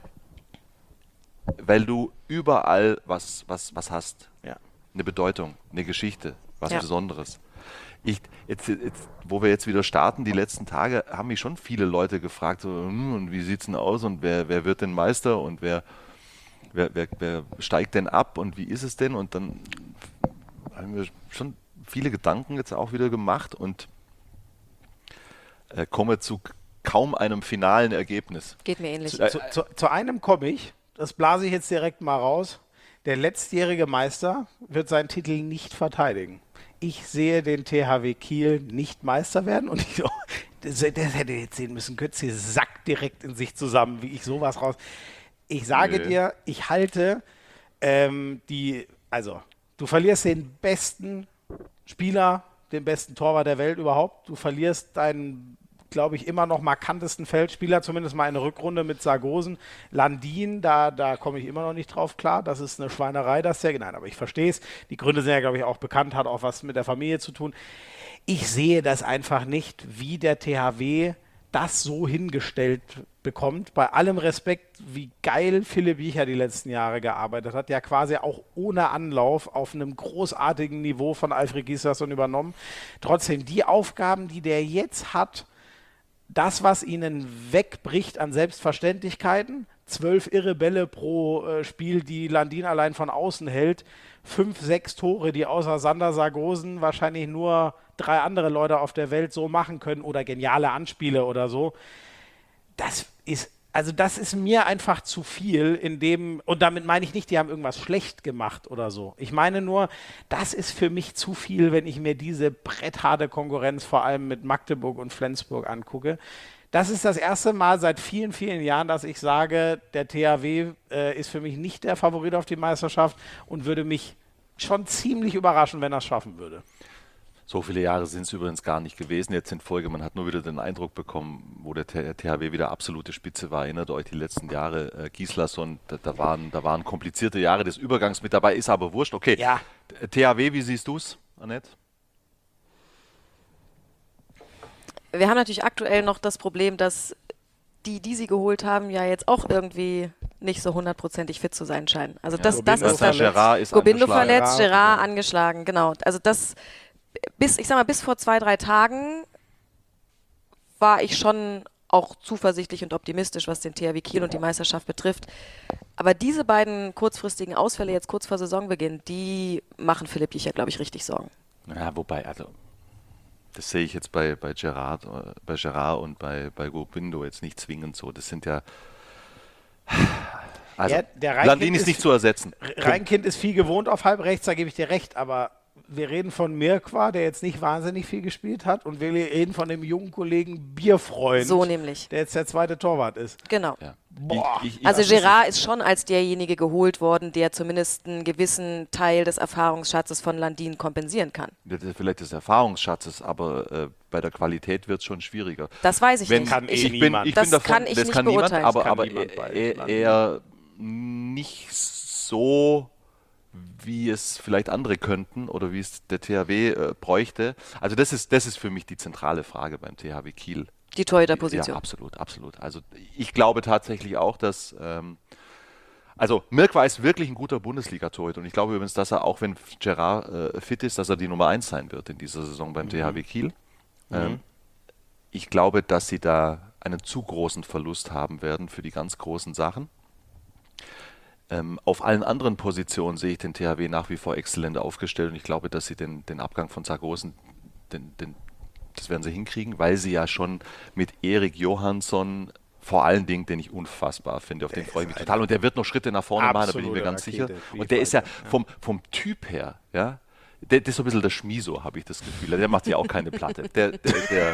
weil du überall was, was, was hast. Ja. Eine Bedeutung, eine Geschichte, was Ja. Besonderes. Ich, jetzt, jetzt, wo wir jetzt wieder starten, die letzten Tage, haben mich schon viele Leute gefragt, so, hm, und wie sieht's denn aus und wer, wer wird denn Meister und wer, wer, wer, wer steigt denn ab und wie ist es denn? Und dann haben wir schon viele Gedanken jetzt auch wieder gemacht und äh, komme zu kaum einem finalen Ergebnis. Geht mir ähnlich. Äh, Zu, zu, zu einem komme ich, das blase ich jetzt direkt mal raus. Der letztjährige Meister wird seinen Titel nicht verteidigen. Ich sehe den T H W Kiel nicht Meister werden und ich, das, das hätte jetzt sehen müssen, Götze sackt direkt in sich zusammen, wie ich sowas raus. Ich sage Nö. dir, ich halte ähm, die, also du verlierst den besten Spieler, den besten Torwart der Welt überhaupt. Du verlierst deinen, glaube ich, immer noch markantesten Feldspieler, zumindest mal eine Rückrunde mit Sargosen. Landin, da, da komme ich immer noch nicht drauf klar. Das ist eine Schweinerei, das der, nein, aber ich verstehe es. Die Gründe sind ja, glaube ich, auch bekannt, hat auch was mit der Familie zu tun. Ich sehe das einfach nicht, wie der T H W das so hingestellt bekommt. Bei allem Respekt, wie geil Philipp Wiecher die letzten Jahre gearbeitet hat, ja quasi auch ohne Anlauf auf einem großartigen Niveau von Alfred Gislason übernommen. Trotzdem, die Aufgaben, die der jetzt hat, das, was ihnen wegbricht an Selbstverständlichkeiten, zwölf irre Bälle pro äh, Spiel, die Landin allein von außen hält, fünf, sechs Tore, die außer Sander Sargosen wahrscheinlich nur drei andere Leute auf der Welt so machen können oder geniale Anspiele oder so. Das ist, also das ist mir einfach zu viel in dem, und damit meine ich nicht, die haben irgendwas schlecht gemacht oder so. Ich meine nur, das ist für mich zu viel, wenn ich mir diese brettharte Konkurrenz vor allem mit Magdeburg und Flensburg angucke. Das ist das erste Mal seit vielen, vielen Jahren, dass ich sage, der T H W äh, ist für mich nicht der Favorit auf die Meisterschaft und würde mich schon ziemlich überraschend, wenn er es schaffen würde. So viele Jahre sind es übrigens gar nicht gewesen jetzt in Folge. Man hat nur wieder den Eindruck bekommen, wo der T H W wieder absolute Spitze war. Erinnert euch die letzten Jahre, äh, Gislason, da, da, waren, da waren komplizierte Jahre des Übergangs mit dabei, ist aber wurscht. Okay, Ja. T H W, wie siehst du es, Annette? Wir haben natürlich aktuell noch das Problem, dass die, die sie geholt haben, ja jetzt auch irgendwie nicht so hundertprozentig fit zu sein scheinen. Also das, das Gobindo ist dann Gerard ist Gobindo angeschlagen. verletzt, Gerard, Gerard ja. angeschlagen, genau. Also das bis, ich sag mal, bis vor zwei, drei Tagen war ich schon auch zuversichtlich und optimistisch, was den T H W Kiel und die Meisterschaft betrifft. Aber diese beiden kurzfristigen Ausfälle jetzt kurz vor Saisonbeginn, die machen Philipp Jicher, glaube ich, richtig Sorgen. Ja, wobei, also das sehe ich jetzt bei, bei Gerard, äh, bei Gerard und bei, bei Gobindo jetzt nicht zwingend so. Das sind ja also Ja, der Reinkind Landin ist ist- nicht zu ersetzen. Reinkind ist viel gewohnt auf halb rechts, da gebe ich dir recht, aber wir reden von Mirkwa, der jetzt nicht wahnsinnig viel gespielt hat, und wir reden von dem jungen Kollegen Bierfreund, So nämlich. der jetzt der zweite Torwart ist. Genau. Ja. Boah. Ich, ich, ich, Also das ist- Gerard ist schon als derjenige geholt worden, der zumindest einen gewissen Teil des Erfahrungsschatzes von Landin kompensieren kann. Das ist vielleicht des Erfahrungsschatzes, aber äh, bei der Qualität wird es schon schwieriger. Das weiß ich Wenn, nicht. Kann eh ich, bin, niemand. ich Das bin davon, kann ich das nicht kann niemand, beurteilen. aber, Das kann aber niemand bei eher, Landin. eher nicht so, wie es vielleicht andere könnten oder wie es der T H W äh, bräuchte. Also das ist, das ist für mich die zentrale Frage beim T H W Kiel. Die Torhüterposition. Ja, absolut, absolut. Also ich glaube tatsächlich auch, dass ähm, also Mirkwa ist wirklich ein guter Bundesliga-Torhüter, und ich glaube übrigens, dass er, auch wenn Gerard äh, fit ist, dass er die Nummer eins sein wird in dieser Saison beim T H W Kiel. Ähm, ich glaube, dass sie da einen zu großen Verlust haben werden für die ganz großen Sachen. Ähm, auf allen anderen Positionen sehe ich den T H W nach wie vor exzellent aufgestellt, und ich glaube, dass sie den, den Abgang von Sargosen, den, den, das werden sie hinkriegen, weil sie ja schon mit Erik Johansson, vor allen Dingen, den ich unfassbar finde, auf den freue ich mich total, und der wird noch Schritte nach vorne machen, da bin ich mir absolute ganz Rakete, sicher. wie Und der ist ja Falk, ja. vom, vom Typ her, ja, der, der ist so ein bisschen der Schmiso, habe ich das Gefühl. Der macht ja auch keine Platte. Der, der, der,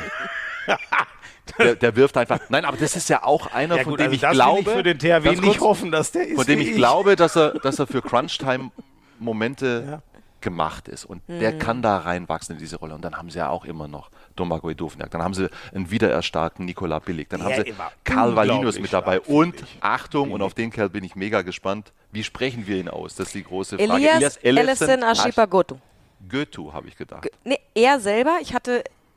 der, der wirft einfach. Nein, aber das ist ja auch einer, Ja von gut, dem also ich das will glaube, ich für den T H W ganz nicht kurz, hoffen, dass der ist von dem wie ich glaube, dass er, dass er für Crunch-Time-Momente Ja. gemacht ist. Und der kann da reinwachsen in diese Rolle. Und dann haben sie ja auch immer noch Domagoj Dovniak. Dann haben sie einen wiedererstarkten Nikola Billig. Dann haben Der sie war Karl Valinus unglaublich mit dabei. stark, Und finde ich. Achtung, und Billig. auf den Kerl bin ich mega gespannt. Wie sprechen wir ihn aus? Das ist die große Frage. Elias Elefsen Elefsen Ashipagoto. Götu, habe ich gedacht. Nee, er selber, ich hatte,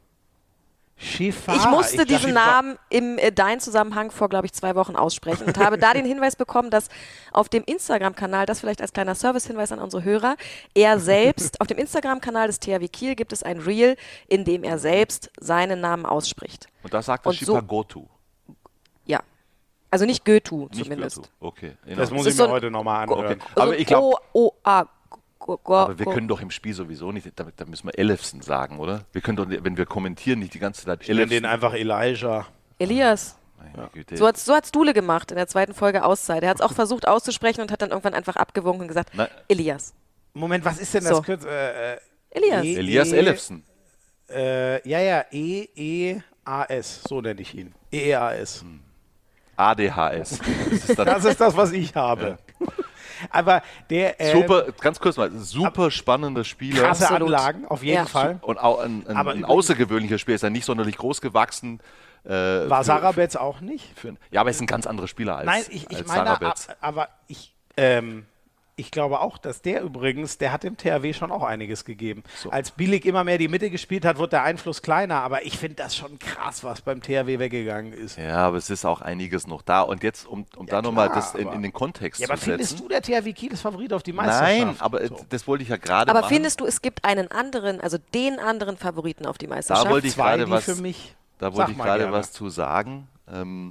Schiffer. ich musste dachte, diesen ich war- Namen im äh, Dein-Zusammenhang vor, glaube ich, zwei Wochen aussprechen und habe da den Hinweis bekommen, dass auf dem Instagram-Kanal, das vielleicht als kleiner Service-Hinweis an unsere Hörer, er selbst, auf dem Instagram-Kanal des T H W Kiel gibt es ein Reel, in dem er selbst seinen Namen ausspricht. Und da sagt er Und so- Shipagotu. Ja. Also nicht Götu Nicht zumindest. Götu. Okay. in Das Ordnung. muss Das ich ist mir so ein- heute nochmal Okay. anhören. Also Aber ich glaube, O, O, A, Go, Go, aber wir Go. können doch im Spiel sowieso nicht, da, da müssen wir Elefsen sagen, oder? Wir können doch, wenn wir kommentieren, nicht die ganze Zeit Ich nenne den einfach Elijah. Elias. Meine Güte. So hat so hat's Dule gemacht in der zweiten Folge Auszeit. Er hat es auch versucht auszusprechen und hat dann irgendwann einfach abgewunken und gesagt, Na- Elias. Moment, was ist denn So. das Kürz? Äh, äh, Elias. E- Elias E- Elefsen. Äh, ja, ja, E E A S, so nenne ich ihn. E E A S. A D H S. Das ist dann Das ist das, was ich habe. Aber der äh, super, ganz kurz mal, super spannender Spieler. krasse Absolut. Anlagen, auf jeden Ja. Fall. Und auch ein, ein, Aber ein übrigens- außergewöhnlicher Spieler, ist ja nicht sonderlich groß gewachsen. Äh, War für- Sarabetz auch nicht? für, für, Ja, aber er ist ein ganz anderer Spieler als, Nein, ich, ich als meine, Sarabetz. ab- aber ich, ähm, ich glaube auch, dass der übrigens, der hat dem T H W schon auch einiges gegeben. So. Als Billig immer mehr die Mitte gespielt hat, wird der Einfluss kleiner. Aber ich finde das schon krass, was beim T H W weggegangen ist. Ja, aber es ist auch einiges noch da. Und jetzt, um, um Ja, da nochmal klar, das in, aber- in den Kontext Ja, aber zu findest setzen. du, der T H W Kiel ist Favorit auf die Meisterschaft? Nein, aber äh, So. das wollte ich ja gerade Aber machen. findest du, es gibt einen anderen, also den anderen Favoriten auf die Meisterschaft? Da wollte ich Zwei, gerade die was, für mich. da Sag wollte ich mal gerade gerne. was zu sagen. Ähm,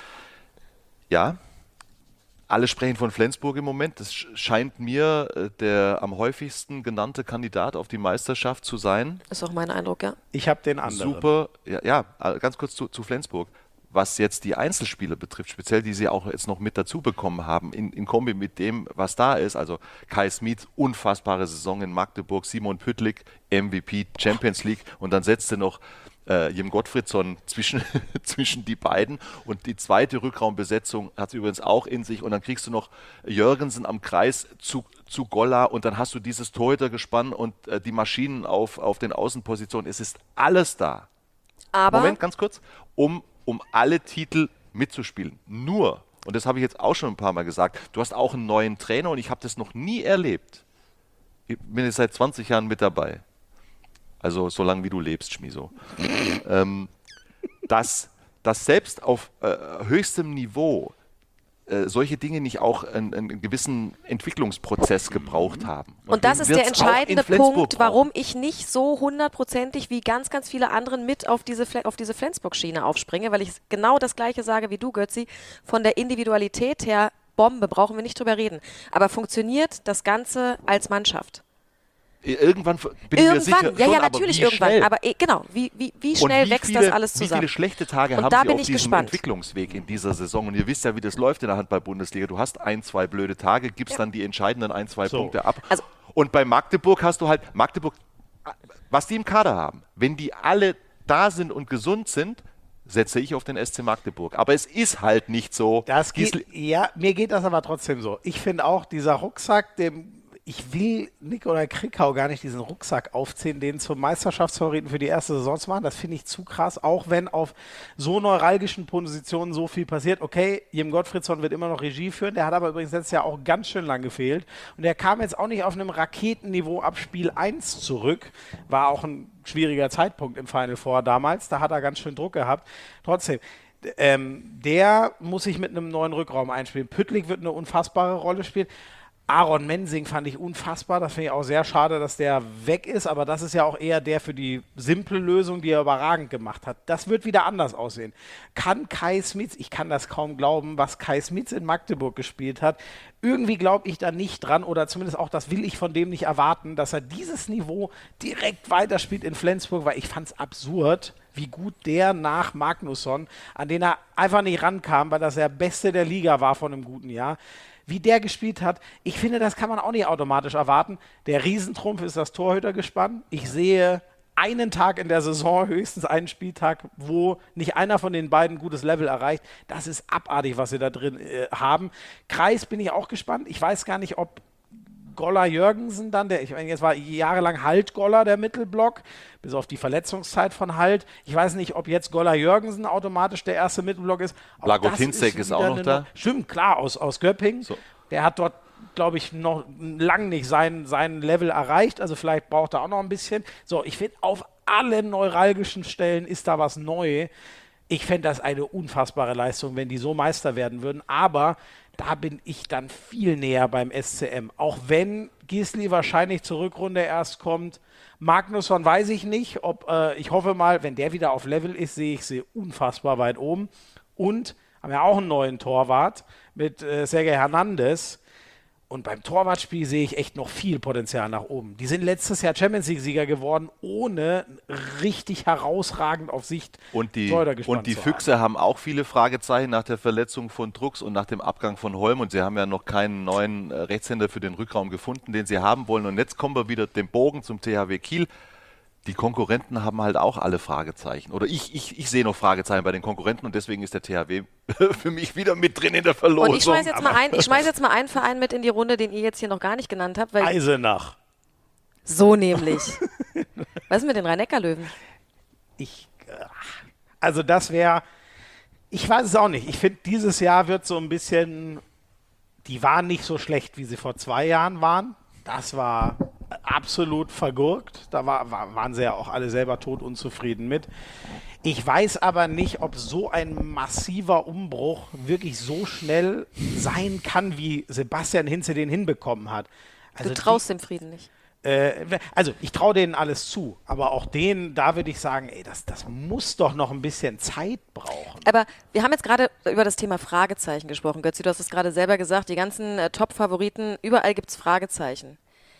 ja, alle sprechen von Flensburg im Moment. Das sch- scheint mir äh, der am häufigsten genannte Kandidat auf die Meisterschaft zu sein. Ist auch mein Eindruck, ja. Ich habe den anderen. Super, ja, ja, äh, ganz kurz zu, zu Flensburg. Was jetzt die Einzelspieler betrifft, speziell die sie auch jetzt noch mit dazu bekommen haben, in, in Kombi mit dem, was da ist, also Kai Smith, unfassbare Saison in Magdeburg, Simon Püttlik, M V P, Champions League, und dann setzte noch äh, Jim Gottfriedson zwischen, zwischen die beiden. Und die zweite Rückraumbesetzung hat es übrigens auch in sich. Und dann kriegst du noch Jürgensen am Kreis zu, zu Golla und dann hast du dieses Torhütergespann und äh, die Maschinen auf, auf den Außenpositionen. Es ist alles da. Aber Moment, ganz kurz, um, um alle Titel mitzuspielen. Nur, und das habe ich jetzt auch schon ein paar Mal gesagt, du hast auch einen neuen Trainer und ich habe das noch nie erlebt. Ich bin jetzt seit zwanzig Jahren mit dabei. Also so lange wie du lebst, Schmiso. ähm, dass, dass selbst auf äh, höchstem Niveau äh, solche Dinge nicht auch einen, einen gewissen Entwicklungsprozess gebraucht haben. Und das ist der Wird's auch in entscheidende Flensburg Punkt, brauchen. warum ich nicht so hundertprozentig wie ganz, ganz viele anderen mit auf diese, Fle- auf diese Flensburg-Schiene aufspringe, weil ich genau das Gleiche sage wie du, Götzi. Von der Individualität her, Bombe, brauchen wir nicht drüber reden. Aber funktioniert das Ganze als Mannschaft? Irgendwann f- bin ich mir sicher, Irgendwann, ja, schon, ja, aber natürlich wie irgendwann. schnell? Aber eh, genau, wie, wie, wie Und schnell wie wächst viele, das alles Wie zusammen? viele schlechte Tage Und haben da sie bin auf ich diesem gespannt. Entwicklungsweg in dieser Saison? Und ihr wisst ja, wie das läuft in der Handball-Bundesliga. Du hast ein, zwei blöde Tage, gibst Ja. dann die entscheidenden ein, zwei So. Punkte ab. Also- Und bei Magdeburg hast du halt, Magdeburg, was die im Kader haben, wenn die alle da sind und gesund sind, setze ich auf den S C Magdeburg. Aber es ist halt nicht so. Das Gisli- geht, ja, mir geht das aber trotzdem so. Ich finde auch, dieser Rucksack, dem ich will Nikolai Krickau gar nicht diesen Rucksack aufziehen, den zum Meisterschaftsfavoriten für die erste Saison zu machen. Das finde ich zu krass, auch wenn auf so neuralgischen Positionen so viel passiert. Okay, Jim Gottfriedson wird immer noch Regie führen, der hat aber übrigens letztes Jahr auch ganz schön lang gefehlt. Und der kam jetzt auch nicht auf einem Raketenniveau ab Spiel eins zurück. War auch ein schwieriger Zeitpunkt im Final Four damals, da hat er ganz schön Druck gehabt. Trotzdem, ähm, der muss sich mit einem neuen Rückraum einspielen. Püttlik wird eine unfassbare Rolle spielen. Aaron Mensing fand ich unfassbar. Das finde ich auch sehr schade, dass der weg ist. Aber das ist ja auch eher der für die simple Lösung, die er überragend gemacht hat. Das wird wieder anders aussehen. Kann Kai Smits, ich kann das kaum glauben, was Kai Smits in Magdeburg gespielt hat. Irgendwie glaube ich da nicht dran oder zumindest auch, das will ich von dem nicht erwarten, dass er dieses Niveau direkt weiterspielt in Flensburg, weil ich fand es absurd, wie gut der nach Magnusson, an den er einfach nicht rankam, weil das der Beste der Liga war von einem guten Jahr, wie der gespielt hat. Ich finde, das kann man auch nicht automatisch erwarten. Der Riesentrumpf ist das Torhütergespann. Ich sehe einen Tag in der Saison, höchstens einen Spieltag, wo nicht einer von den beiden gutes Level erreicht. Das ist abartig, was sie da drin äh, haben. Kreis bin ich auch gespannt. Ich weiß gar nicht, ob Goller Jürgensen dann, der, ich meine, jetzt war jahrelang Halt Goller der Mittelblock, bis auf die Verletzungszeit von Halt. Ich weiß nicht, ob jetzt Goller Jürgensen automatisch der erste Mittelblock ist. Auch Blagotinzek das ist auch wieder noch eine da. No- Stimmt, klar, aus, aus Göppingen. So. Der hat dort, glaube ich, noch lang nicht sein, sein Level erreicht. Also vielleicht braucht er auch noch ein bisschen. So, ich finde, auf allen neuralgischen Stellen ist da was neu. Ich fände das eine unfassbare Leistung, wenn die so Meister werden würden. Aber da bin ich dann viel näher beim S C M. Auch wenn Gisli wahrscheinlich zur Rückrunde erst kommt. Magnusson weiß ich nicht. Ob, äh, ich hoffe mal, wenn der wieder auf Level ist, sehe ich sie unfassbar weit oben. Und haben ja auch einen neuen Torwart mit äh, Sergej Hernandez. Und beim Torwartspiel sehe ich echt noch viel Potenzial nach oben. Die sind letztes Jahr Champions League-Sieger geworden, ohne richtig herausragend auf Sicht Und die, Torhütergespann und die zu Füchse haben auch viele Fragezeichen nach der Verletzung von Drucks und nach dem Abgang von Holm. Und sie haben ja noch keinen neuen äh, Rechtshänder für den Rückraum gefunden, den sie haben wollen. Und jetzt kommen wir wieder den Bogen zum T H W Kiel. Die Konkurrenten haben halt auch alle Fragezeichen. Oder ich, ich, ich sehe noch Fragezeichen bei den Konkurrenten und deswegen ist der T H W für mich wieder mit drin in der Verlosung. Und ich schmeiße jetzt, mal ein, ich schmeiß jetzt mal einen Verein mit in die Runde, den ihr jetzt hier noch gar nicht genannt habt. Weil Eisenach. so nämlich. Was ist mit den Rhein-Neckar-Löwen? Ich, äh, also das wäre, ich weiß es auch nicht. Ich finde, dieses Jahr wird so ein bisschen, die waren nicht so schlecht, wie sie vor zwei Jahren waren. Das war absolut vergurkt. Da war, war, waren sie ja auch alle selber totunzufrieden mit. Ich weiß aber nicht, ob so ein massiver Umbruch wirklich so schnell sein kann, wie Sebastian Hinze den hinbekommen hat. Also Du traust dem Frieden nicht. die, äh, also ich traue denen alles zu, aber auch denen, da würde ich sagen, ey, das, das muss doch noch ein bisschen Zeit brauchen. Aber wir haben jetzt gerade über das Thema Fragezeichen gesprochen. Götzi, du hast es gerade selber gesagt, die ganzen äh, Top-Favoriten, überall gibt es Fragezeichen.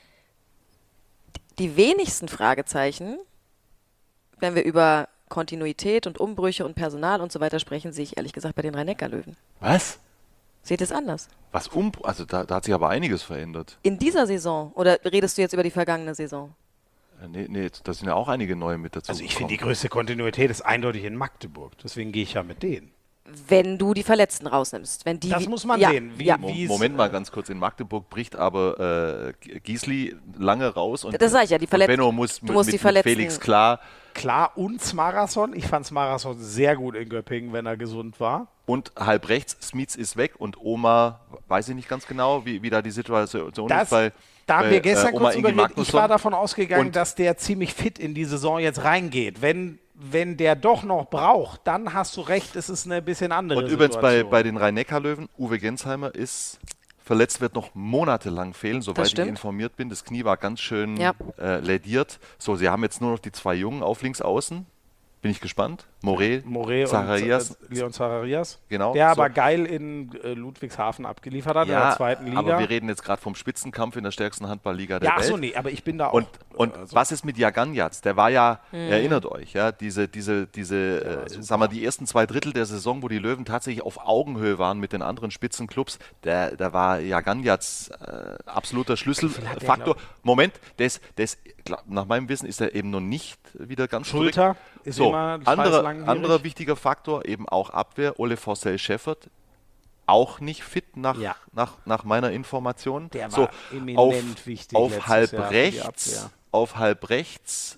Die wenigsten Fragezeichen, wenn wir über Kontinuität und Umbrüche und Personal und so weiter sprechen, sehe ich ehrlich gesagt bei den Rhein-Neckar-Löwen. Was? Seht ihr es anders? Was um, also da, da hat sich aber einiges verändert. In dieser Saison oder redest du jetzt über die vergangene Saison? Nee, nee, da sind ja auch einige neue mit dazu. Also ich finde, die größte Kontinuität ist eindeutig in Magdeburg. Deswegen gehe ich ja mit denen. Wenn du die Verletzten rausnimmst. Wenn die, Das muss man ja, sehen. Wie, ja. wie Moment mal ganz kurz, in Magdeburg bricht aber äh, Giesli lange raus und, Das sag ich ja, die und Verletzten- Benno muss du mit, musst mit, die mit Verletzten- Felix klar Klar, und Marathon. Ich fand Marathon sehr gut in Göppingen, wenn er gesund war. und halb rechts, Smits ist weg und Oma, weiß ich nicht ganz genau, wie, wie da die Situation Das, ist bei da haben bei, wir gestern äh, Oma kurz Ingi überlegt. Ich Magnusson. war davon ausgegangen, Und- dass der ziemlich fit in die Saison jetzt reingeht. Wenn, wenn der doch noch braucht, dann hast du recht, es ist eine bisschen andere Und übrigens bei, Situation. bei den Rhein-Neckar-Löwen, Uwe Gensheimer ist verletzt, wird noch monatelang fehlen, soweit ich stimmt. informiert bin. Das Knie war ganz schön Ja. äh, lädiert. So, sie haben jetzt nur noch die zwei Jungen auf links außen. Bin ich gespannt. Moret, Moret Zacharias. und äh, Leon Zacharias. Genau, Der so. aber geil in äh, Ludwigshafen abgeliefert hat, in der zweiten Liga. aber wir reden jetzt gerade vom Spitzenkampf in der stärksten Handballliga der ja, ach Welt. so, nee, aber ich bin da auch. Und, und also, was ist mit Jaganjatz? Der war ja, erinnert euch, ja, diese, diese, diese, äh, sagen wir, die ersten zwei Drittel der Saison, wo die Löwen tatsächlich auf Augenhöhe waren mit den anderen Spitzenclubs, der, da war Jaganjatz äh, absoluter Schlüsselfaktor. Moment, der ist, der ist, glaub, nach meinem Wissen ist er eben noch nicht wieder ganz Schulter zurück. ist so, immer andere, langwierig. anderer wichtiger Faktor, eben auch Abwehr, Ole Forsell-Scheffert, auch nicht fit nach, Ja. nach, nach meiner Information. Der war so, eminent auf, wichtig auf letztes halb Jahr für die rechts, Abwehr. auf halb rechts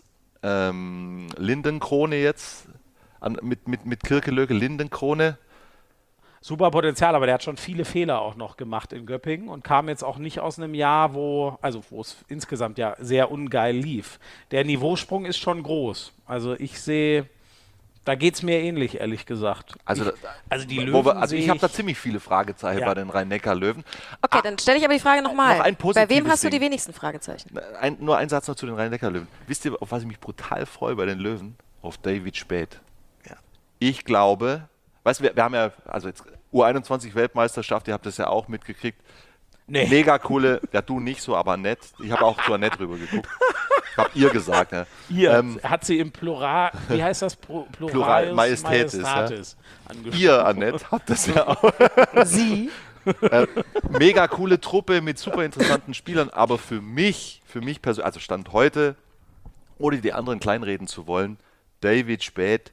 ähm, Lindenkrone jetzt an, mit, mit, mit Kirkelöge Lindenkrone. Super Potenzial, aber der hat schon viele Fehler auch noch gemacht in Göppingen und kam jetzt auch nicht aus einem Jahr, wo, also wo es insgesamt ja sehr ungeil lief. Der Niveausprung ist schon groß. Also ich sehe, da geht es mir ähnlich, ehrlich gesagt. Also, ich, also die wo Löwen wir, also sehe ich habe da ziemlich viele Fragezeichen Ja. bei den Rhein-Neckar-Löwen. Okay, dann stelle ich aber die Frage nochmal. noch ein Bei wem positives hast du die Ding. wenigsten Fragezeichen? Ein, nur ein Satz noch zu den Rhein-Neckar-Löwen. Wisst ihr, auf was ich mich brutal freue bei den Löwen? Auf David Späth. Ja. Ich glaube, weißt du, wir, wir haben ja, also jetzt U einundzwanzig Weltmeisterschaft, ihr habt das ja auch mitgekriegt. Nee. Mega coole, ja du nicht so, aber nett. Ich habe auch zu Annette rüber geguckt. Ich habe ihr gesagt. Ja. Ihr Ähm, hat sie im Plural, wie heißt das? Pro, Plural, Pluralius Majestätis, Majestatis angesprochen. ihr, Annette, habt das ja auch. Sie? Äh, mega coole Truppe mit super interessanten Spielern, aber für mich, für mich persönlich, also Stand heute, ohne die anderen kleinreden zu wollen, David Späth,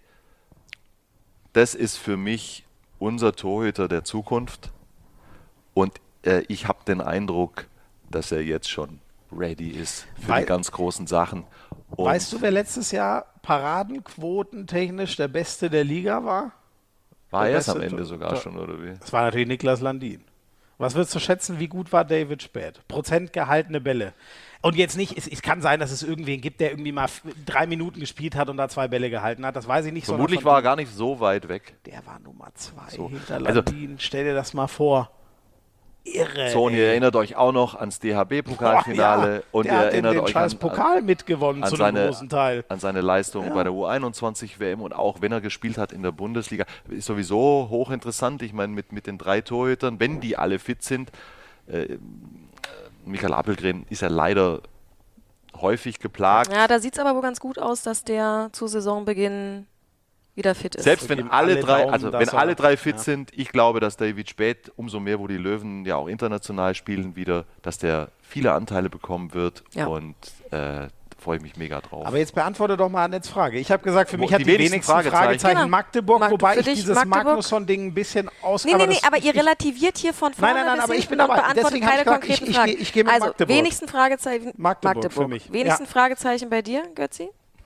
das ist für mich unser Torhüter der Zukunft und äh, ich habe den Eindruck, dass er jetzt schon ready ist für Wei- die ganz großen Sachen. Und Weißt du, wer letztes Jahr paradenquotentechnisch der Beste der Liga war? war der er es am beste Ende Tor- sogar Tor- schon, oder wie? Das war natürlich Niklas Landin. Was würdest du schätzen, wie gut war David Späth? Prozent gehaltene Bälle. Und jetzt nicht, es, es kann sein, dass es irgendwen gibt, der irgendwie mal f- drei Minuten gespielt hat und da zwei Bälle gehalten hat. Das weiß ich nicht. sondern Vermutlich von war er ihm- gar nicht so weit weg. Der war Nummer zwei So. hinter Also- Landin. Stell dir das mal vor. Irre. So, und ihr ey. erinnert euch auch noch ans D H Boah, B-Pokalfinale ja. und der ihr hat den, erinnert den euch scheiß an, Pokal mitgewonnen an, zu einem seine, großen Teil. an seine Leistung bei der U einundzwanzig W M und auch wenn er gespielt hat in der Bundesliga. Ist sowieso hochinteressant. Ich meine, mit, mit den drei Torhütern, wenn die alle fit sind, äh, Michael Appelgren ist ja leider häufig geplagt. Ja, da sieht es aber wohl ganz gut aus, dass der zu Saisonbeginn wieder fit ist. Selbst drück wenn ihm alle alle drei, Daumen, also dass wenn er- alle drei fit ja. sind, ich glaube, dass David Späth, umso mehr, wo die Löwen ja auch international spielen wieder, dass der viele Anteile bekommen wird Ja. und äh, freue ich mich mega drauf. Aber jetzt beantworte doch mal Annettes Frage. Ich habe gesagt, für Wo- mich hat die die wenigsten wenigsten Fragezeichen. Fragezeichen, Genau. Magdeburg, Mag- wobei für ich dich dieses Magdeburg? Magnusson-Ding ein bisschen aus... Nee, nee, nee, das- aber ihr ich- relativiert hier von vorne Nein, nein, nein, bis aber ich bin hinten und dabei. beantwortet Deswegen hab keine ich gesagt, konkreten ich- ich Fragen. geh- ich geh mit also, Magdeburg. wenigsten Fragezeichen Magdeburg für mich. Wenigsten Ja. Fragezeichen bei dir, Götzi?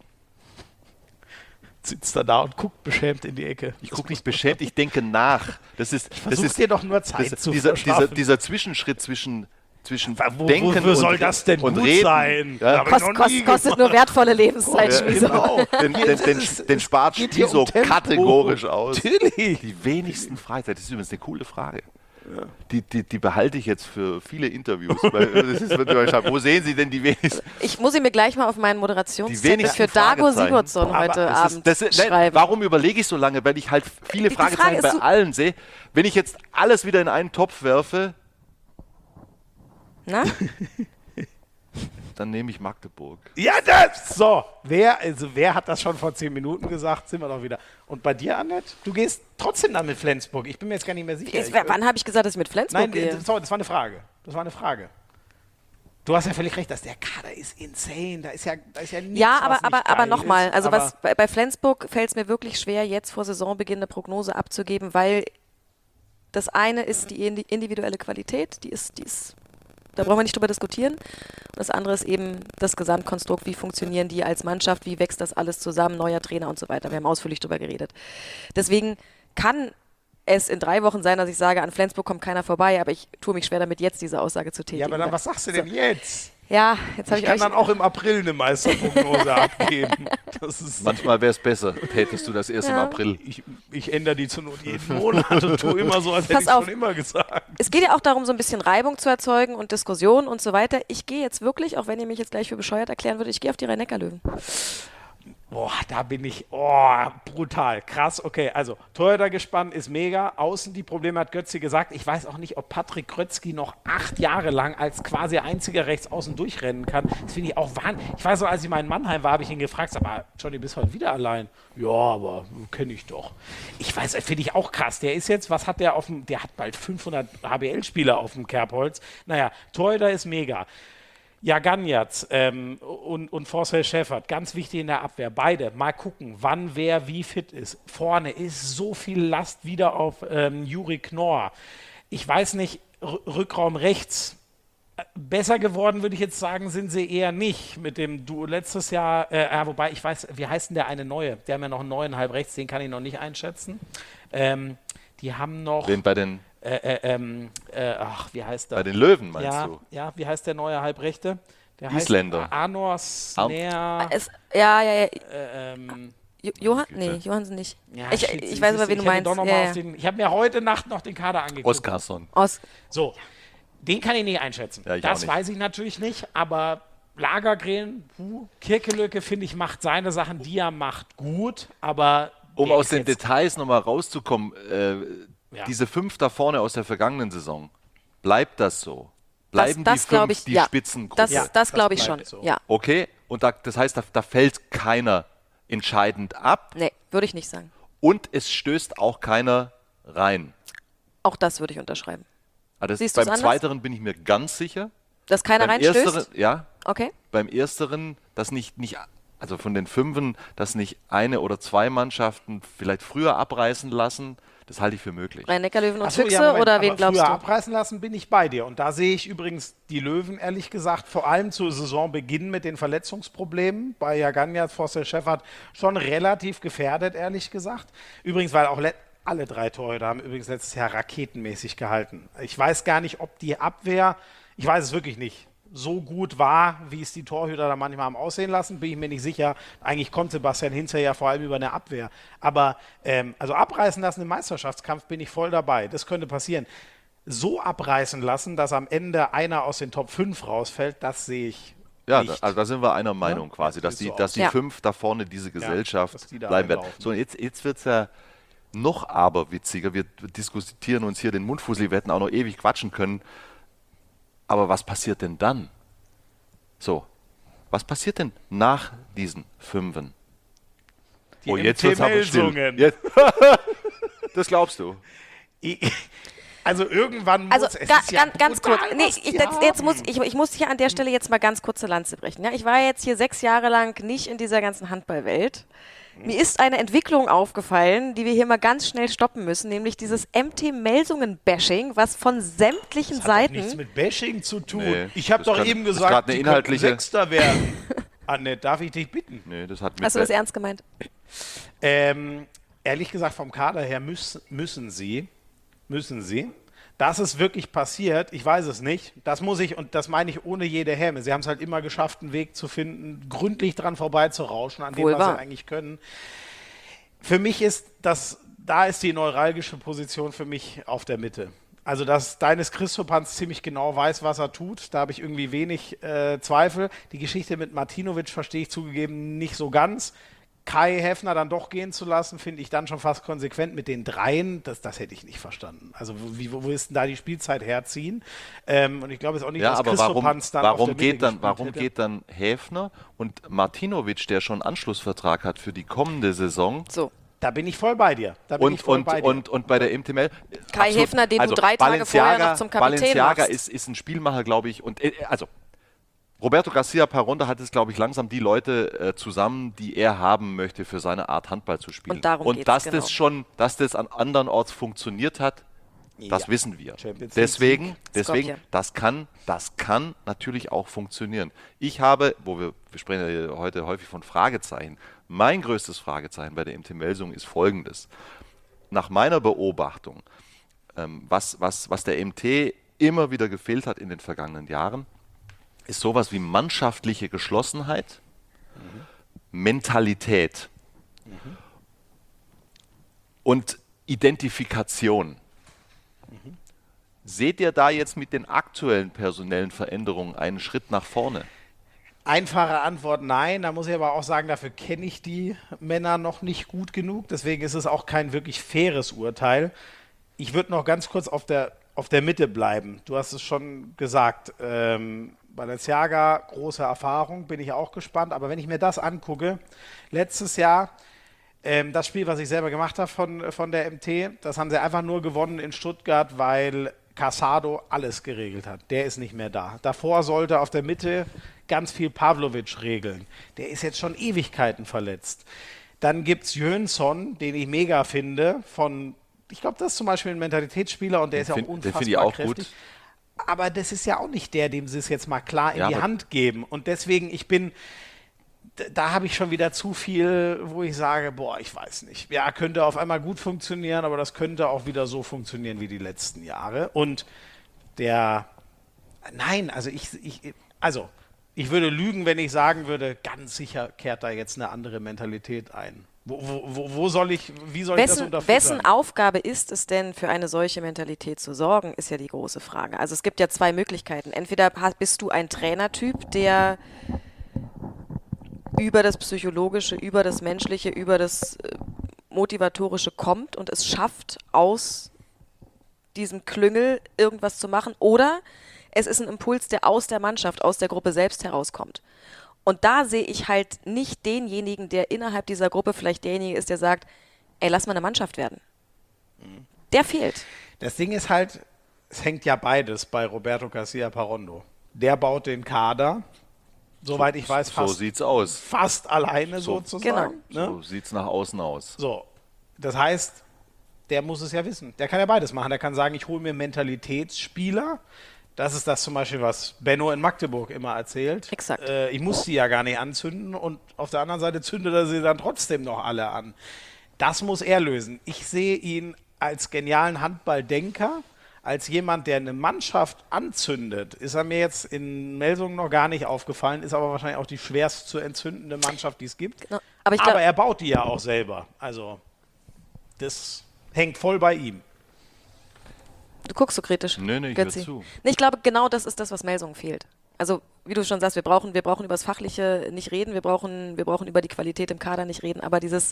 Sitzt er da und guckt beschämt in die Ecke. ich gucke nicht beschämt, ich denke nach. Das ist, das Versuch ist dir doch nur Zeit das, zu dieser, dieser, verschaffen. dieser Zwischenschritt zwischen, zwischen Wo- Denken wofür und, soll das denn und gut Reden. sein? Ja, Aber- Kost, noch kost, nie kostet nur wertvolle Lebenszeit, Ja, Schmieso. genau. Den, den, den, den spart Geht hier um Spiso Tempo. kategorisch aus. Natürlich. Die wenigsten Freizeit, das ist übrigens eine coole Frage. Die, die, die behalte ich jetzt für viele Interviews. Weil das ist, wird mir wahrscheinlich- wo sehen Sie denn die wenigsten? Ich muss ihn mir gleich mal auf meinen Die Moderationszettel wenigsten für Dago Fragezeichen. Sigurdsson Aber heute das Abend Das ist, nein, schreiben. warum überlege ich so lange? Weil ich halt viele Die Frage Fragezeichen ist bei so- allen sehe. Wenn ich jetzt alles wieder in einen Topf werfe, Na? dann nehme ich Magdeburg. Ja, das! So, wer, also wer hat das schon vor zehn Minuten gesagt? Sind wir doch wieder. Und bei dir, Annette? Du gehst trotzdem dann mit Flensburg. Ich bin mir jetzt gar nicht mehr sicher. Jetzt, Ich- wann habe ich gesagt, dass ich mit Flensburg Nein, gehe? äh, sorry, das war eine Frage. Das war eine Frage. Du hast ja völlig recht, dass der Kader ist insane. Da ist ja, da ist ja nichts, Ja, was aber, nicht aber, aber geil nochmal, ist. also Aber was bei, bei Flensburg fällt es mir wirklich schwer, jetzt vor Saisonbeginn eine Prognose abzugeben, weil das eine ist die indi- individuelle Qualität, die ist, die ist, da brauchen wir nicht drüber diskutieren. Und das andere ist eben das Gesamtkonstrukt, wie funktionieren die als Mannschaft, wie wächst das alles zusammen, neuer Trainer und so weiter. Wir haben ausführlich drüber geredet. Deswegen kann es in drei Wochen sein, dass ich sage, an Flensburg kommt keiner vorbei, aber ich tue mich schwer damit, jetzt diese Aussage zu tätigen. ja, aber dann, was sagst du denn jetzt? Ja, jetzt habe Ich ich, kann euch... dann auch im April eine Meisterprognose abgeben. Das ist, Manchmal wäre es besser, tätest du das erst im Ja. April. ich, ich ändere die zur Not jeden Monat und tue immer so, als hätte Pass ich es auf. schon immer gesagt. Es geht ja auch darum, so ein bisschen Reibung zu erzeugen und Diskussion und so weiter. Ich gehe jetzt wirklich, auch wenn ihr mich jetzt gleich für bescheuert erklären würdet, ich gehe auf die Rhein-Neckar-Löwen. Boah, da bin ich, oh, brutal, krass. Okay, also Torhüter-Gespann ist mega. Außen die Probleme hat Götzi gesagt. Ich weiß auch nicht, ob Patrick Krötzky noch acht Jahre lang als quasi einziger Rechtsaußen durchrennen kann. Das finde ich auch wahnsinnig. Ich weiß so, als ich mal in Mannheim war, habe ich ihn gefragt, sag mal, Johnny, bist du heute wieder allein? Ja, aber kenne ich doch. Ich weiß, finde ich auch krass. Der ist jetzt, was hat der auf dem, der hat bald fünfhundert H B L-Spieler auf dem Kerbholz. Naja, Torhüter ist mega. Ja, Ganjatz ähm, und, und Forssell Schäffert, ganz wichtig in der Abwehr. Beide, mal gucken, wann wer wie fit ist. Vorne ist so viel Last wieder auf ähm, Juri Knorr. Ich weiß nicht, R- Rückraum rechts. Äh, Besser geworden, würde ich jetzt sagen, sind sie eher nicht. Mit dem Duo letztes Jahr, äh, ja, wobei ich weiß, wie heißt denn der eine neue? Der haben ja noch einen neuen halb rechts, den kann ich noch nicht einschätzen. Ähm, die haben noch. Den bei den, Äh, äh, ähm, äh, ach, wie heißt der? bei den Löwen, meinst ja, du? ja, wie heißt der neue Halbrechte? Der Isländer. heißt Arnor Snär. Es, ja, ja, ja. Äh, ähm, Jo- Johann? Güte. Nee, Johansen nicht. ja, ich shit, ich weiß aber, wen ich du hätte meinst. doch noch Ja, mal ja. auf den, ich habe mir heute Nacht noch den Kader angeguckt. Oskarsson. Aus, So, den kann ich nicht einschätzen. Ja, ich auch das nicht. weiß ich natürlich nicht, aber Lagergren, huh, Kirkelücke, finde ich, macht seine Sachen, die er macht, gut, aber Um der aus ist den jetzt- Details nochmal rauszukommen, äh, Ja. diese fünf da vorne aus der vergangenen Saison, bleibt das so? Bleiben das die glaub fünf ich, die ja. Spitzengruppe? das, Ja, das das glaube ich schon. bleibt so. Ja. Okay, und da, das heißt, da, da fällt keiner entscheidend ab Nee, würde ich nicht sagen. und es stößt auch keiner rein. Auch das würde ich unterschreiben. Ah, das, Siehst du's beim anders? Zweiteren bin ich mir ganz sicher. Dass keiner Beim reinstößt? Ersteren, ja, Okay. beim Ersteren, dass nicht, nicht, also von den Fünfen, dass nicht eine oder zwei Mannschaften vielleicht früher abreißen lassen, das halte ich für möglich. Rhein-Neckar-Löwen und Ach so, Füchse ja, Moment, oder wen aber glaubst früher du? abreißen lassen bin ich bei dir. Und da sehe ich übrigens die Löwen, ehrlich gesagt, vor allem zu Saisonbeginn mit den Verletzungsproblemen bei Jaganja, Forssell Schäffert schon relativ gefährdet, ehrlich gesagt. Übrigens, weil auch le- alle drei Torhüter haben übrigens letztes Jahr raketenmäßig gehalten. Ich weiß gar nicht, ob die Abwehr, ich weiß es wirklich nicht, so gut war, wie es die Torhüter da manchmal haben aussehen lassen, bin ich mir nicht sicher. Eigentlich kommt Sebastian Hinze ja vor allem über eine Abwehr. Aber ähm, also abreißen lassen im Meisterschaftskampf bin ich voll dabei. Das könnte passieren. So abreißen lassen, dass am Ende einer aus den Top fünf rausfällt, das sehe ich Ja, da, nicht. also da sind wir einer Meinung Ja, quasi, das dass sieht die, so dass aus. die Ja. fünf da vorne diese Gesellschaft dass die da bleiben werden. einlaufen. So, und jetzt, jetzt wird es ja noch aberwitziger. Wir diskutieren uns hier den Mundfussel, wir hätten auch noch ewig quatschen können. Aber was passiert denn dann? So, was passiert denn nach diesen Fünfen? Die Oh, jetzt wird's aber still. M T-Meldungen. Jetzt. Das glaubst du? Ich- Also irgendwann muss Also es ga, ist ja ganz, ganz kurz. brutal, Nee, was ich, die jetzt, jetzt haben. muss, ich, ich muss hier an der Stelle jetzt mal ganz kurze Lanze brechen. Ja? Ich war jetzt hier sechs Jahre lang nicht in dieser ganzen Handballwelt. Mir ist eine Entwicklung aufgefallen, die wir hier mal ganz schnell stoppen müssen, nämlich dieses M T-Melsungen-Bashing, was von sämtlichen Hat doch Seiten... nichts mit Bashing zu tun. Nee, ich habe das doch kann- eben das ist gesagt, grad eine die inhaltliche- könnten Sechster werden. Annette, darf ich dich bitten? Nee, das hat mit Hast du das ernst gemeint? Ähm, ehrlich gesagt, vom Kader her müssen, müssen sie, müssen sie, dass es wirklich passiert, ich weiß es nicht, das muss ich, und das meine ich ohne jede Häme, sie haben es halt immer geschafft, einen Weg zu finden, gründlich dran vorbeizurauschen, an dem, Wohl was wahr. sie eigentlich können. Für mich ist das, da ist die neuralgische Position für mich auf der Mitte. Also, dass Deines Christopans ziemlich genau weiß, was er tut, da habe ich irgendwie wenig äh, Zweifel. Die Geschichte mit Martinovic verstehe ich zugegeben nicht so ganz. Kai Heffner dann doch gehen zu lassen, finde ich dann schon fast konsequent mit den Dreien. Das, das hätte ich nicht verstanden. Also, wo, wie, wo ist denn da die Spielzeit herziehen? Ähm, und ich glaube jetzt auch nicht, Ja, dass aber warum, Christopans dann auf der warum, Mitte geht dann, gespielt warum hätte. geht dann Häfner und Martinovic, der schon einen Anschlussvertrag hat für die kommende Saison, So. Da bin ich voll bei dir. Da bin ich und, voll und, bei dir. und, und bei der M T M L. Kai Häfner, den du drei Tage vorher noch zum Kapitän Balenciaga machst. ist, ist ein Spielmacher, glaube ich. Und äh, also Roberto Garcia Parronda hat es, glaube ich, langsam die Leute äh, zusammen, die er haben möchte, für seine Art Handball zu spielen. Und darum geht's, dass genau. das schon, dass das an andernorts funktioniert hat, das Ja. wissen wir. Champions League Deswegen, Sieg. deswegen Skopje. das kann, das kann natürlich auch funktionieren. Ich habe, wo wir, wir sprechen ja heute häufig von Fragezeichen, mein größtes Fragezeichen bei der M T Melsungen ist folgendes. Nach meiner Beobachtung, ähm, was, was, was der M T immer wieder gefehlt hat in den vergangenen Jahren, ist sowas wie mannschaftliche Geschlossenheit, mhm. Mentalität mhm. und Identifikation. Mhm. Seht ihr da jetzt mit den aktuellen personellen Veränderungen einen Schritt nach vorne? Einfache Antwort nein, da muss ich aber auch sagen, dafür kenne ich die Männer noch nicht gut genug, deswegen ist es auch kein wirklich faires Urteil. Ich würde noch ganz kurz auf der, auf der Mitte bleiben. Du hast es schon gesagt, ähm, Balenciaga, große Erfahrung, bin ich auch gespannt, aber wenn ich mir das angucke, letztes Jahr, ähm, das Spiel, was ich selber gemacht habe von, von der M T, das haben sie einfach nur gewonnen in Stuttgart, weil Casado alles geregelt hat. Der ist nicht mehr da. Davor sollte auf der Mitte ganz viel Pavlovic regeln. Der ist jetzt schon Ewigkeiten verletzt. Dann gibt es Jönsson, den ich mega finde, von, ich glaube, das ist zum Beispiel ein Mentalitätsspieler und der ist ja auch Find- den unfassbar finde ich auch kräftig. gut. Aber das ist ja auch nicht der, dem sie es jetzt mal klar in Ja, die aber- Hand geben. Und deswegen, ich bin, d- da habe ich schon wieder zu viel, wo ich sage, boah, ich weiß nicht. Ja, könnte auf einmal gut funktionieren, aber das könnte auch wieder so funktionieren wie die letzten Jahre. Und der, nein, also ich, ich also ich würde lügen, wenn ich sagen würde, ganz sicher kehrt da jetzt eine andere Mentalität ein. Wo, wo, wo, wo soll ich, wie soll ich das Wessen, unterfüttern? wessen Aufgabe ist es denn, für eine solche Mentalität zu sorgen, ist ja die große Frage. Also es gibt ja zwei Möglichkeiten. Entweder hast- bist du ein Trainertyp, der über das Psychologische, über das Menschliche, über das äh, Motivatorische kommt und es schafft, aus diesem Klüngel irgendwas zu machen. Oder es ist ein Impuls, der aus der Mannschaft, aus der Gruppe selbst herauskommt. Und da sehe ich halt nicht denjenigen, der innerhalb dieser Gruppe vielleicht derjenige ist, der sagt, ey, lass mal eine Mannschaft werden. Der fehlt. Das Ding ist halt, es hängt ja beides bei Roberto Garcia Parrondo. Der baut den Kader, soweit ich weiß, So fast, sieht's aus. fast alleine So. sozusagen. Ne? So sieht's nach außen aus. So, das heißt, der muss es ja wissen. Der kann ja beides machen. Der kann sagen, ich hole mir Mentalitätsspieler. Das ist das zum Beispiel, was Benno in Magdeburg immer erzählt. Exakt. Äh, ich muss die ja gar nicht anzünden und auf der anderen Seite zündet er sie dann trotzdem noch alle an. Das muss er lösen. Ich sehe ihn als genialen Handballdenker, als jemand, der eine Mannschaft anzündet. Ist er mir jetzt in Melsungen noch gar nicht aufgefallen, ist aber wahrscheinlich auch die schwerst zu entzündende Mannschaft, die es gibt. Genau. Aber ich aber glaub- er baut die ja auch selber. Also das hängt voll bei ihm. Du guckst so kritisch. Nö, nö, ich hör Götzi. zu. Nee, ich glaube, genau das ist das, was Melsungen fehlt. Also, wie du schon sagst, wir brauchen, wir brauchen über das Fachliche nicht reden, wir brauchen, wir brauchen über die Qualität im Kader nicht reden, aber dieses,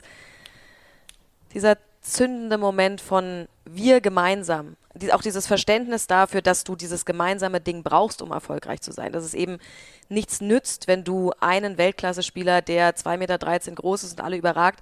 dieser zündende Moment von wir gemeinsam, die, auch dieses Verständnis dafür, dass du dieses gemeinsame Ding brauchst, um erfolgreich zu sein, dass es eben nichts nützt, wenn du einen Weltklasse-Spieler, der zwei Meter dreizehn groß ist und alle überragt,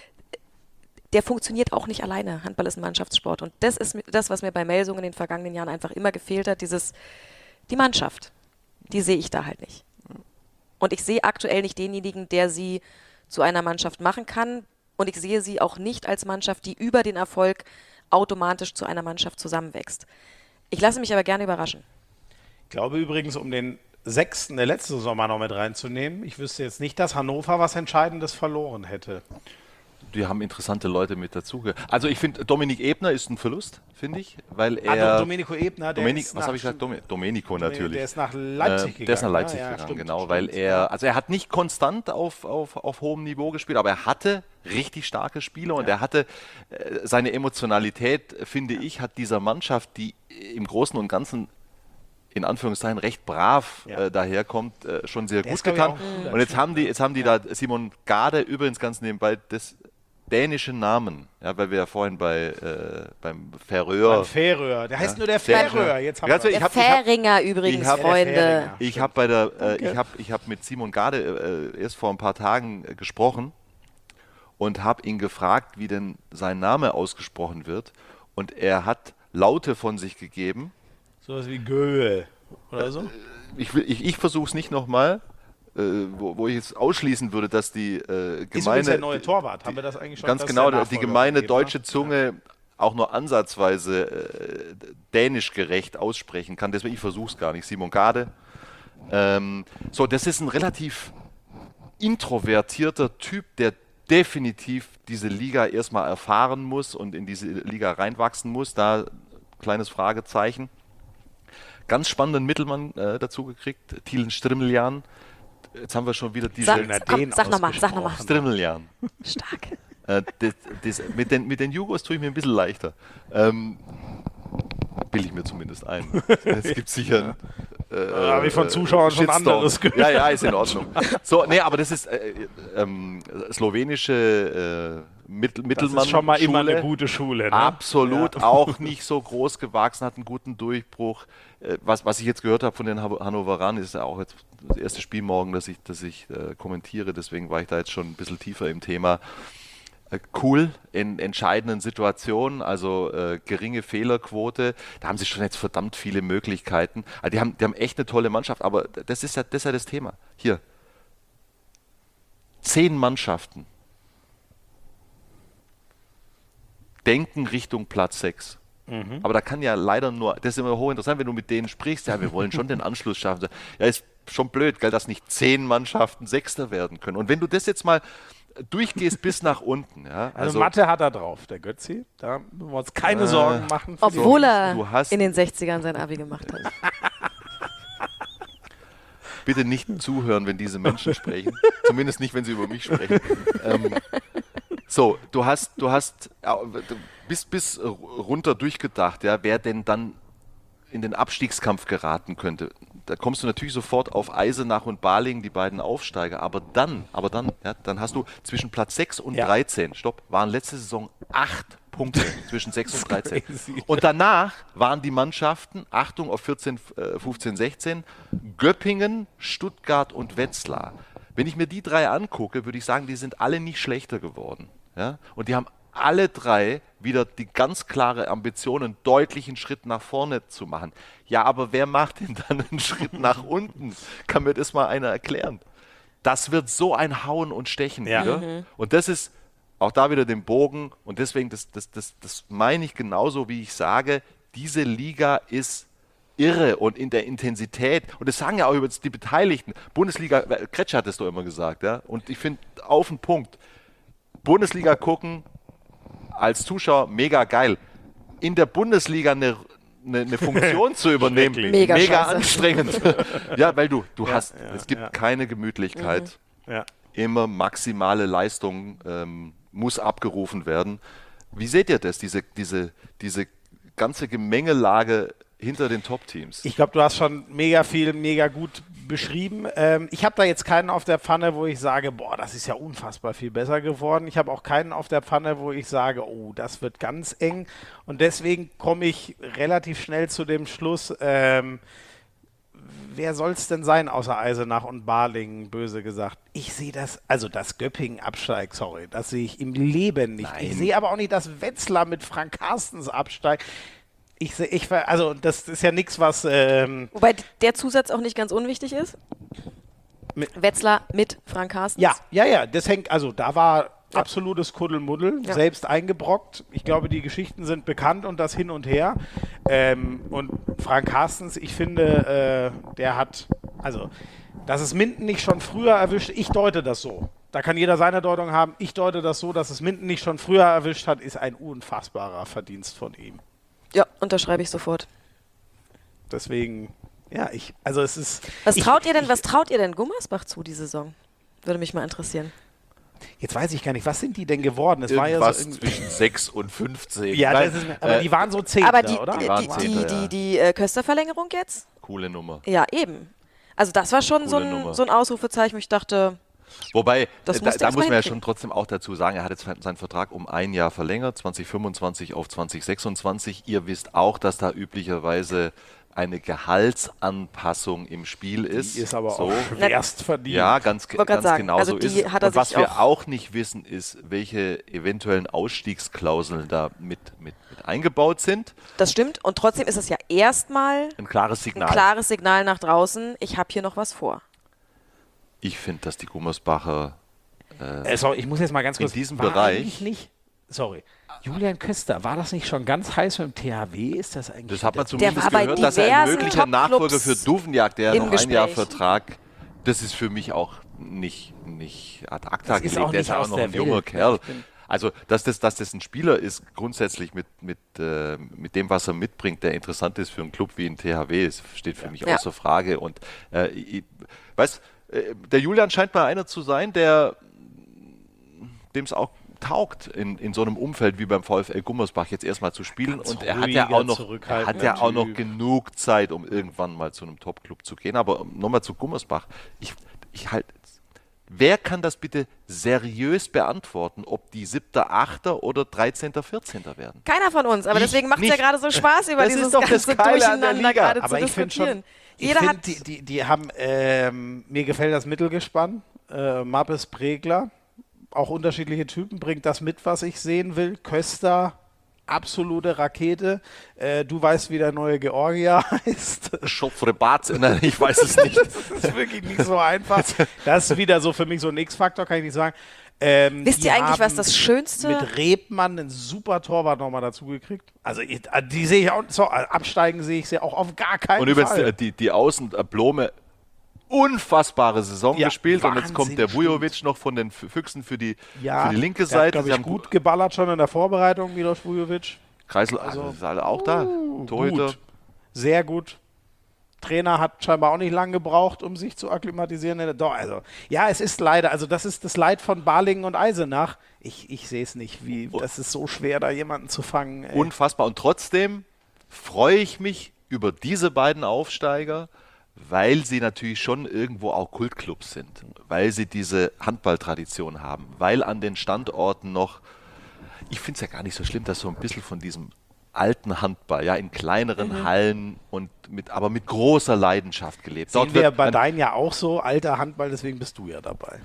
der funktioniert auch nicht alleine. Handball ist ein Mannschaftssport. Und das ist mi- das, was mir bei Melsungen in den vergangenen Jahren einfach immer gefehlt hat, dieses, die Mannschaft, die sehe ich da halt nicht. Und ich sehe aktuell nicht denjenigen, der sie zu einer Mannschaft machen kann. Und ich sehe sie auch nicht als Mannschaft, die über den Erfolg automatisch zu einer Mannschaft zusammenwächst. Ich lasse mich aber gerne überraschen. Ich glaube übrigens, um den sechsten der letzten Sommer noch mit reinzunehmen, ich wüsste jetzt nicht, dass Hannover was Entscheidendes verloren hätte. Die haben interessante Leute mit dazu. Also ich finde, Dominik Ebner ist ein Verlust, finde ich, weil Ah, er... Domenico Ebner, der Dominik, ist was nach- habe ich gesagt? Domi- Domenico natürlich. Der ist nach Leipzig Äh, gegangen. Der ist nach Leipzig ne? Ja, gegangen, stimmt, genau, stimmt, weil ja. er, also er hat nicht konstant auf, auf, auf hohem Niveau gespielt, aber er hatte richtig starke Spiele und er hatte äh, seine Emotionalität, finde ich, hat dieser Mannschaft, die im Großen und Ganzen in Anführungszeichen recht brav Ja. äh, daherkommt, äh, schon sehr Der gut ist, glaub ich, getan. auch ein guter Und jetzt Typ, haben die, jetzt haben die da Simon Gade, übrigens ganz nebenbei, das dänische Namen, ja, weil wir ja vorhin bei äh, beim Färöer Beim Färöer. Der heißt Ja. nur der Der- Färöer. Jetzt haben Ja, also wir ich Der hab- ich hab- Fähringer übrigens, ich hab- Der Freunde. Fähringer. Ich habe bei der, äh, ich habe, ich habe mit Simon Gade äh, erst vor ein paar Tagen äh, gesprochen und habe ihn gefragt, wie denn sein Name ausgesprochen wird, und er hat Laute von sich gegeben. sowas wie Göhe. oder so? Ich, will- ich, ich versuche es nicht nochmal, äh, wo, wo ich jetzt ausschließen würde, dass die äh, Ist übrigens gemeine, der neue Torwart. Haben wir das eigentlich schon? ganz dass genau, der die Nachfolger gemeine gegeben hat? deutsche Zunge auch nur ansatzweise äh, dänisch gerecht aussprechen kann. Deswegen, ich versuche es gar nicht. Simon Gade. Ähm, so, das ist ein relativ introvertierter Typ, der definitiv diese Liga erstmal erfahren muss und in diese Liga reinwachsen muss. Da kleines Fragezeichen. Ganz spannenden Mittelmann äh, dazu gekriegt, Thielen Strimmeljan. Jetzt haben wir schon wieder diese Sag, Schön hat komm, den sag nochmal, sag nochmal. ausgesprochen. Strimmeljan. Stark. Äh, das, das, mit, den, mit den Jugos tue ich mir ein bisschen leichter. Ähm, Bilde ich mir zumindest ein. Es gibt sicher äh, Da habe ich von äh, Zuschauern schon Shitstorm. anderes gehört. Ja, ja, ist in Ordnung. So, nee, aber das ist äh, ähm, slowenische äh, Mittel, Das Mittelmann. ist schon mal immer Schule. eine gute Schule. Ne? Absolut, Ja. auch nicht so groß gewachsen, hat einen guten Durchbruch. Äh, Was, was ich jetzt gehört habe von den Han- Hannoveranen, ist ja auch jetzt das erste Spiel morgen, das ich, das ich äh, kommentiere, deswegen war ich da jetzt schon ein bisschen tiefer im Thema. Äh, Cool in entscheidenden Situationen, also äh, geringe Fehlerquote, da haben sie schon jetzt verdammt viele Möglichkeiten. Also die haben, die haben echt eine tolle Mannschaft, aber das ist ja das, ist ja das Thema. Hier, zehn Mannschaften denken Richtung Platz sechs. Aber da kann ja leider nur, das ist immer hochinteressant, wenn du mit denen sprichst, ja, wir wollen schon den Anschluss schaffen. Ja, ist schon blöd, gell, dass nicht zehn Mannschaften Sechster werden können. Und wenn du das jetzt mal durchgehst bis nach unten, ja, Also, also Mathe hat er drauf, der Götzi. Da müssen wir uns keine Äh, Sorgen machen. für die- Obwohl er du hast- in den sechzigern sein Abi gemacht hat. bitte nicht zuhören, wenn diese Menschen sprechen. Zumindest nicht, wenn sie über mich sprechen. Ähm, so, du hast, du hast äh, du bist bis runter durchgedacht, ja, wer denn dann in den Abstiegskampf geraten könnte. Da kommst du natürlich sofort auf Eisenach und Balingen, die beiden Aufsteiger. Aber dann, aber dann, ja, dann hast du zwischen Platz sechs und Ja. dreizehn, stopp, waren letzte Saison acht Punkte zwischen sechs und dreizehn. crazy. Und danach waren die Mannschaften, Achtung auf vierzehn, äh, fünfzehn, sechzehn, Göppingen, Stuttgart und Wetzlar. Wenn ich mir die drei angucke, würde ich sagen, die sind alle nicht schlechter geworden. Ja? Und die haben alle drei wieder die ganz klare Ambition, einen deutlichen Schritt nach vorne zu machen. Ja, aber wer macht denn dann einen Schritt nach unten? Kann mir das mal einer erklären? Das wird so ein Hauen und Stechen Ja. wieder. Und das ist auch da wieder den Bogen. Und deswegen, das, das, das, das meine ich genauso, wie ich sage, diese Liga ist irre und in der Intensität. Und das sagen ja auch übrigens die Beteiligten. Bundesliga, Kretsch hat es doch immer gesagt. Ja? Und ich finde, auf den Punkt. Bundesliga gucken, als Zuschauer mega geil. In der Bundesliga eine, eine, eine Funktion zu übernehmen, Schrecklich. Mega mega scheiße. anstrengend. Ja, weil du, du Ja, hast, ja, es gibt ja. keine Gemütlichkeit. Ja. Immer maximale Leistung ähm, muss abgerufen werden. Wie seht ihr das, diese, diese, diese ganze Gemengelage hinter den Top-Teams? Ich glaube, du hast schon mega viel, mega gut beschrieben. Ähm, ich habe da jetzt keinen auf der Pfanne, wo ich sage, boah, das ist ja unfassbar viel besser geworden. Ich habe auch keinen auf der Pfanne, wo ich sage, oh, das wird ganz eng. Und deswegen komme ich relativ schnell zu dem Schluss, ähm, wer soll es denn sein, außer Eisenach und Balingen, böse gesagt. Ich sehe das, also das Göppingen absteigt, sorry, das sehe ich im Leben nicht. Nein. Ich sehe aber auch nicht, dass Wetzlar mit Frank Carstens absteigt. Ich sehe, ich, ver- also das ist ja nichts, was, ähm, Wobei der Zusatz auch nicht ganz unwichtig ist. Mit- Wetzlar mit Frank Carstens. ja, ja, ja, das hängt, also da war absolutes Kuddelmuddel, Ja. selbst eingebrockt. Ich glaube, die Geschichten sind bekannt und das hin und her. Ähm, und Frank Carstens, ich finde, äh, der hat, also, dass es Minden nicht schon früher erwischt, ich deute das so. Da kann jeder seine Deutung haben. Ich deute das so, dass es Minden nicht schon früher erwischt hat, ist ein unfassbarer Verdienst von ihm. Ja, unterschreibe ich sofort. Deswegen, ja, ich, also es ist. Was ich, traut ihr denn, ich, was traut ihr denn Gummersbach zu, die Saison? Würde mich mal interessieren. Jetzt weiß ich gar nicht, was sind die denn geworden? Es war ja Irgendwas so irgendwie- zwischen sechs und fünfzehn. ja, Nein, das ist, mir- aber äh, die waren so Zehnter, Aber die, oder? die, Waren die, die, Zehnter, ja. die, die äh, Köster-Verlängerung jetzt? coole Nummer. Ja, eben. Also das war schon so Coole ein, Nummer. so ein Ausrufezeichen, wo ich dachte, Wobei, Das äh, musst da, du da muss man ja hinkriegen. schon trotzdem auch dazu sagen, er hat jetzt seinen Vertrag um ein Jahr verlängert, zwanzig fünfundzwanzig auf zwanzig sechsundzwanzig. Ihr wisst auch, dass da üblicherweise eine Gehaltsanpassung im Spiel ist. Die ist aber so. auch schwerst verdient. Ja, ganz, wollte grad ganz sagen, genau also so die ist es. hat er Und was sich wir auch- auch nicht wissen, ist, welche eventuellen Ausstiegsklauseln da mit, mit, mit eingebaut sind. Das stimmt. Und trotzdem ist es ja erstmal Ein klares ein Signal. klares Signal nach draußen. Ich habe hier noch was vor. Ich finde, dass die Gummersbacher Äh, sorry, ich muss jetzt mal ganz In kurz. diesem war Bereich- eigentlich nicht. Sorry. Julian Köster, war das nicht schon ganz heiß mit dem T H W? Ist das eigentlich? Das hat man Der zumindest war bei gehört, dass er ein diversen möglicher Top-Clubs Nachfolger für Duvenjak, der im noch ein Jahr Gespräch. Vertrag, das ist für mich auch nicht, nicht ad acta Das ist gelegt. auch Der ist nicht ja auch aus noch der ein junger Welt. Kerl. Ich bin- Also, dass das, dass das ein Spieler ist, grundsätzlich mit, mit, äh, mit dem, was er mitbringt, der interessant ist für einen Club wie ein T H W, ist, steht für mich Ja. außer Frage. Und äh, ich, weißt, äh, der Julian scheint mal einer zu sein, der dem es auch taugt, in, in so einem Umfeld wie beim VfL Gummersbach jetzt erstmal zu spielen. Ganz und er hat ja ruhiger, auch noch, er zurückhaltender hat ja auch noch Typ. genug Zeit, um irgendwann mal zu einem Top-Club zu gehen. Aber nochmal zu Gummersbach. Ich, ich halt, wer kann das bitte seriös beantworten, ob die siebter, achter oder dreizehnter, vierzehnter werden? Keiner von uns, aber Ich deswegen macht es ja nicht. gerade so Spaß, über Das ist dieses doch das ganze Geile an der Durcheinander Liga. gerade Aber zu ich finde diskutieren. schon, ich Jeder find, hat die, die, die haben, ähm, mir gefällt das Mittelgespann, äh, Mappes, Pregler, auch unterschiedliche Typen, bringt das mit, was ich sehen will. Köster, absolute Rakete. Äh, du weißt, wie der neue Georgier heißt. Schopfre Barz, nein, ich weiß es nicht. Das ist wirklich nicht so einfach. Das ist wieder so für mich so ein X-Faktor, kann ich nicht sagen. Ähm, Wisst die ihr eigentlich, was haben das Schönste- Mit Rebmann einen super Torwart nochmal dazu gekriegt. Also ich, die sehe ich auch, so, absteigen sehe ich sie auch auf gar keinen Und übrigens Fall. die, die, die Außen, äh, Blome, unfassbare Saison Ja, gespielt. Und jetzt kommt der wahnsinnig Vujovic noch von den F- Füchsen für die, Ja, für die linke der hat, Seite. glaub Sie ich, haben gut geballert schon in der Vorbereitung, Milos Vujovic. Kreisel, also- also, ist alle auch da. Torhüter. Gut. Sehr gut. Trainer hat scheinbar auch nicht lange gebraucht, um sich zu akklimatisieren. Doch, also, ja, es ist leider, also das ist das Leid von Balingen und Eisenach. Ich, ich sehe es nicht, wie, das ist so schwer, da jemanden zu fangen. Ey. Unfassbar. Und trotzdem freue ich mich über diese beiden Aufsteiger, weil sie natürlich schon irgendwo auch Kultclubs sind, weil sie diese Handballtradition haben, weil an den Standorten noch, ich finde es ja gar nicht so schlimm, dass so ein bisschen von diesem alten Handball, ja, in kleineren Mhm. Hallen und mit, aber mit großer Leidenschaft gelebt. Sehen Dort wir wird bei ein- deinen ja auch so, alter Handball, deswegen bist du ja dabei.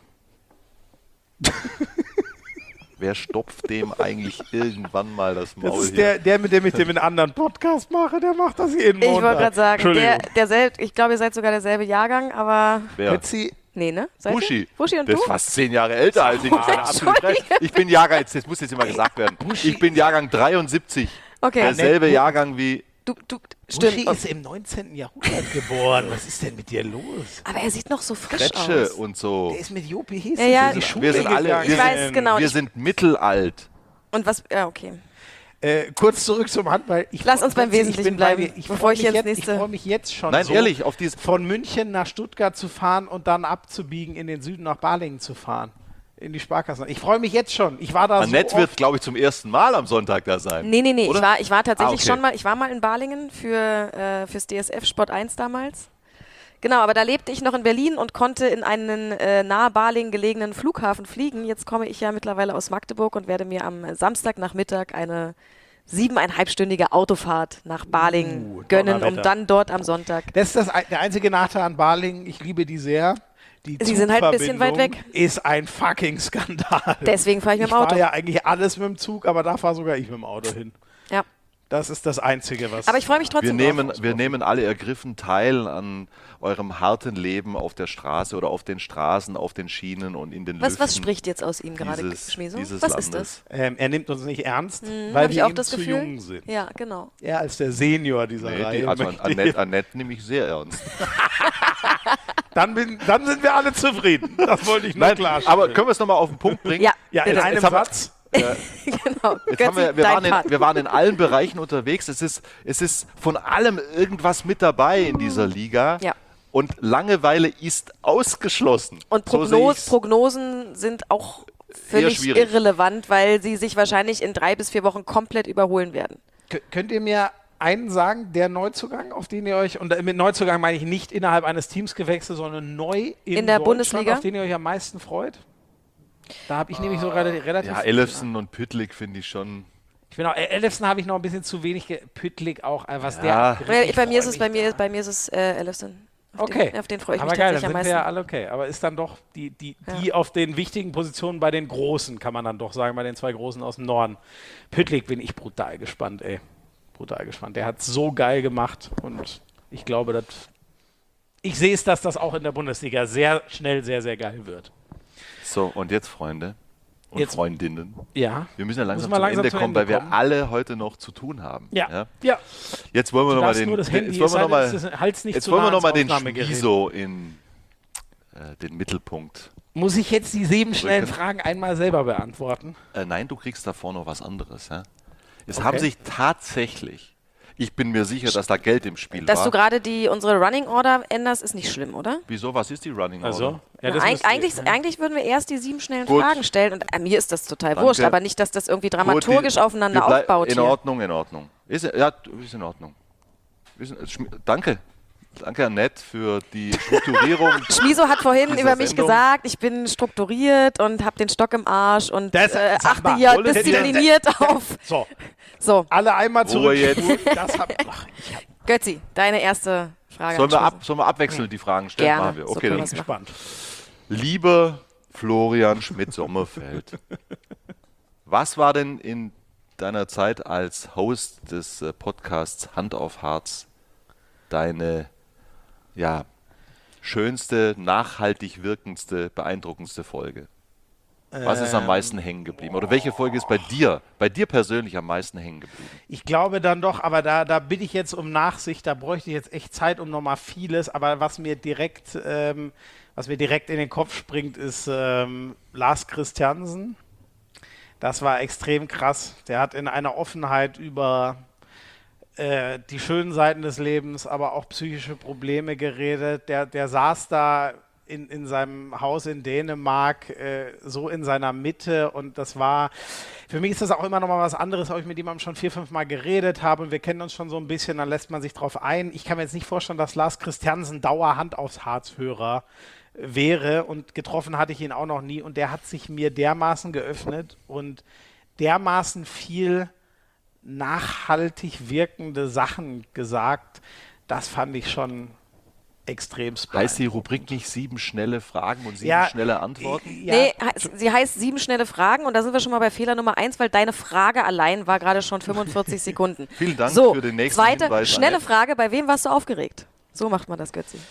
Wer stopft dem eigentlich irgendwann mal das Maul Das ist hier? der, der, mit dem ich den anderen Podcast mache, der macht das jeden Ich Montag. wollte gerade sagen, der, Entschuldigung. derselbe, ich glaube, ihr seid sogar derselbe Jahrgang, aber Wer? Betsy, nee, ne? Seid ihr? Buschi. Buschi und der du? ist fast zehn Jahre älter als ich. Das hat er absolut recht. Ich bin Jahrgang, jetzt, das muss jetzt immer gesagt werden. Ich bin Jahrgang dreiundsiebzig. Okay. Derselbe Nett. Jahrgang wie. Du, du, Buschi stimmt. ist im neunzehnten. Jahrhundert geboren. Was ist denn mit dir los? Aber er sieht noch so frisch Kretsche aus. und so. Der ist mit Jopi Hess Ja, ja. in die Wir Schule sind alle- gegangen. wir Ich weiß genau. Wir Ich, sind mittelalt. und was, ja, okay. Äh, kurz zurück zum Handball. Ich Lass uns beim Betsy, Wesentlichen bin bei bleiben, dir. Ich bevor freu ich mich jetzt jetzt nächste- Ich freue mich jetzt schon Nein, so, ehrlich, auf diese. von München nach Stuttgart zu fahren und dann abzubiegen, in den Süden nach Balingen zu fahren. In die Sparkassen. Ich freue mich jetzt schon. Ich war da Annette so wird, oft. glaube ich, zum ersten Mal am Sonntag da sein. Nee, nee, nee. Ich Oder? war, ich war tatsächlich Ah, okay. schon mal, ich war mal in Balingen für, äh, fürs D S F Sport eins damals. Genau, aber da lebte ich noch in Berlin und konnte in einen äh, nahe Balingen gelegenen Flughafen fliegen. Jetzt komme ich ja mittlerweile aus Magdeburg und werde mir am Samstagnachmittag eine siebeneinhalbstündige Autofahrt nach Balingen Uh, gönnen, um Donnerwetter. dann dort am Sonntag. Das ist das, ein- der einzige Nachteil an Balingen. Ich liebe die sehr. Die Sie sind halt ein bisschen weit Zugverbindung weg. Ist ein fucking Skandal. Deswegen fahre ich mit Ich dem Auto. fahre ja eigentlich alles mit dem Zug, aber da fahre sogar ich mit dem Auto hin. Ja. Das ist das Einzige, was. Aber ich freue mich Wir trotzdem nehmen, drauf. wir nehmen alle ergriffen teil an eurem harten Leben auf der Straße oder auf den Straßen, auf den Schienen und in den Was, Lüften was spricht jetzt aus ihm gerade, dieses, Schmieso? dieses Was Landes. ist das? ähm, er nimmt uns nicht ernst, Hm, weil hab ich wir auch ihm das zu Gefühl? jung sind. Ja, genau. Er als der Senior dieser Nee, Reihe. die, also möchte- Annette, Annette nehme ich sehr ernst. dann, bin, dann sind wir alle zufrieden. Das wollte ich nur Nein, klarstellen. aber können wir es nochmal auf den Punkt bringen? Ja, ja, in bitte. einem Jetzt haben wir- Satz. genau. Jetzt haben wir, Götzi, wir, dein waren in, Part. wir waren in allen Bereichen unterwegs. Es ist, es ist von allem irgendwas mit dabei in dieser Liga. Ja. Und Langeweile ist ausgeschlossen. Und So sehe Prognos, ich's. Prognosen sind auch völlig schwierig. irrelevant, weil sie sich wahrscheinlich in drei bis vier Wochen komplett überholen werden. Kö- Könnt ihr mir einen sagen, der Neuzugang, auf den ihr euch, und mit Neuzugang meine ich nicht innerhalb eines Teams gewechselt, sondern neu in, In der Deutschland, Bundesliga? auf den ihr euch am meisten freut? Da habe ich nämlich so rela- relativ. Ja, Ellefson und Püttlik finde ich schon. Ich bin auch, äh, Ellefson habe ich noch ein bisschen zu wenig ge- Püttlik auch, äh, was Ja. der. Bei, richtig bei mir ist es, freut bei mich mir, da. bei mir ist es äh, Ellefson. Auf Okay. Den, auf den freue ich Aber mich geil, dann tatsächlich am sind wir meisten. ja alle okay. Aber ist dann doch die, die, Ja. die auf den wichtigen Positionen bei den Großen, kann man dann doch sagen, bei den zwei Großen aus dem Norden. Püttlik bin ich brutal gespannt, ey. Brutal gespannt. Der hat so geil gemacht und ich glaube, dass ich sehe es, dass das auch in der Bundesliga sehr schnell sehr, sehr geil wird. So, und jetzt, Freunde und Jetzt- Freundinnen, Ja. wir müssen ja langsam Müssen wir zum langsam Ende zum kommen, Ende weil wir kommen. alle heute noch zu tun haben. Ja. Ja. Jetzt wollen wir Du noch mal darfst den, nur das Handy, jetzt wollen es wir sei noch denn, mal, es ist- halt's nicht jetzt zu wollen wir nah noch mal ans den Aufnahmegerät. Schmiso in äh, den Mittelpunkt. Muss ich jetzt die sieben schnellen Rücken. Fragen einmal selber beantworten? Äh, nein, du kriegst davor noch was anderes. Ja? Es Okay. haben sich tatsächlich, ich bin mir sicher, dass da Geld im Spiel Dass war. du gerade die unsere Running Order änderst, ist nicht schlimm, oder? Wieso, was ist die Running Also, Order? ja, Na, das eig müsst ihr- eigentlich, eigentlich würden wir erst die sieben schnellen Gut. Fragen stellen und äh, mir ist das total Danke. wurscht, aber nicht, dass das irgendwie dramaturgisch Gut, die- aufeinander wir blei- aufbaut In hier. Ordnung, in Ordnung. Ist, ja, ist in Ordnung. Ist, in- Schm- danke. Danke, Annette, für die Strukturierung. Schmiso hat vorhin Dieser über mich Sendung. gesagt, ich bin strukturiert und habe den Stock im Arsch und Das- äh, sag achte mal, hier Wolle- diszipliniert auf. So, So, alle einmal Ruhe zurück. jetzt. Das hab, ach, ich hab, Götzi, deine erste Frage. Sollen wir, anschließend. ab, sollen wir abwechselnd die Fragen stellen? Gerne, Machen wir. so Okay, können dann wir's bin gespannt. Lieber Florian Schmidt-Sommerfeld, was war denn in deiner Zeit als Host des äh, Podcasts Hand auf Harz deine ja, schönste, nachhaltig wirkendste, beeindruckendste Folge? Was ist am Ähm, meisten hängen geblieben? Oder welche Folge ist bei dir, bei dir persönlich am meisten hängen geblieben? Ich glaube dann doch, aber da, da bitte ich jetzt um Nachsicht, da bräuchte ich jetzt echt Zeit um nochmal vieles, aber was mir direkt, ähm, was mir direkt in den Kopf springt, ist ähm, Lars Christiansen. Das war extrem krass. Der hat in einer Offenheit über äh, die schönen Seiten des Lebens, aber auch psychische Probleme geredet. Der, der saß da in, in seinem Haus in Dänemark, äh, so in seiner Mitte und das war, für mich ist das auch immer noch mal was anderes, ob ich mit jemandem schon vier, fünf Mal geredet habe und wir kennen uns schon so ein bisschen, dann lässt man sich drauf ein. Ich kann mir jetzt nicht vorstellen, dass Lars Christiansen Dauerhand aufs Harz-Hörer wäre und getroffen hatte ich ihn auch noch nie und der hat sich mir dermaßen geöffnet und dermaßen viel nachhaltig wirkende Sachen gesagt, das fand ich schon extrem Heißt die Rubrik nicht sieben schnelle Fragen und sieben Ja, schnelle Antworten? Ja, Nee, he- sie heißt sieben schnelle Fragen und da sind wir schon mal bei Fehler Nummer eins, weil deine Frage allein war gerade schon fünfundvierzig Sekunden. Vielen Dank so, für den nächsten zweite Hinweis, schnelle Annette. Frage, bei wem warst du aufgeregt? So macht man das, Götzi.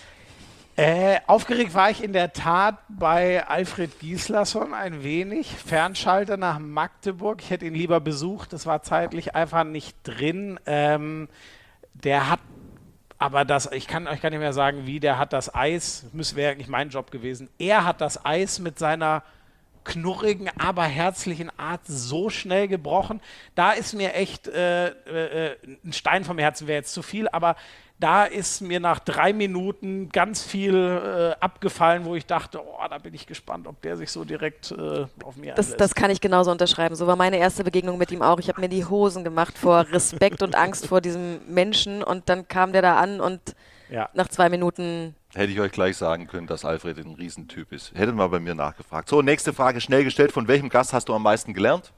Äh, aufgeregt war ich in der Tat bei Alfred Gislason ein wenig. Fernschalter nach Magdeburg. Ich hätte ihn lieber besucht. Das war zeitlich einfach nicht drin. Ähm, der hat aber das, ich kann euch gar nicht mehr sagen, wie, der hat das Eis, das wäre eigentlich mein Job gewesen. Er hat das Eis mit seiner knurrigen, aber herzlichen Art so schnell gebrochen. Da ist mir echt äh, äh, ein Stein vom Herzen, wäre jetzt zu viel, aber da ist mir nach drei Minuten ganz viel äh, abgefallen, wo ich dachte, oh, da bin ich gespannt, ob der sich so direkt äh, auf mir Das, einlässt. das kann ich genauso unterschreiben. So war meine erste Begegnung mit ihm auch. Ich habe mir die Hosen gemacht vor Respekt und Angst vor diesem Menschen und dann kam der da an und Ja. nach zwei Minuten. Hätte ich euch gleich sagen können, dass Alfred ein Riesentyp ist. Hättet mal bei mir nachgefragt. So, nächste Frage schnell gestellt. Von welchem Gast hast du am meisten gelernt?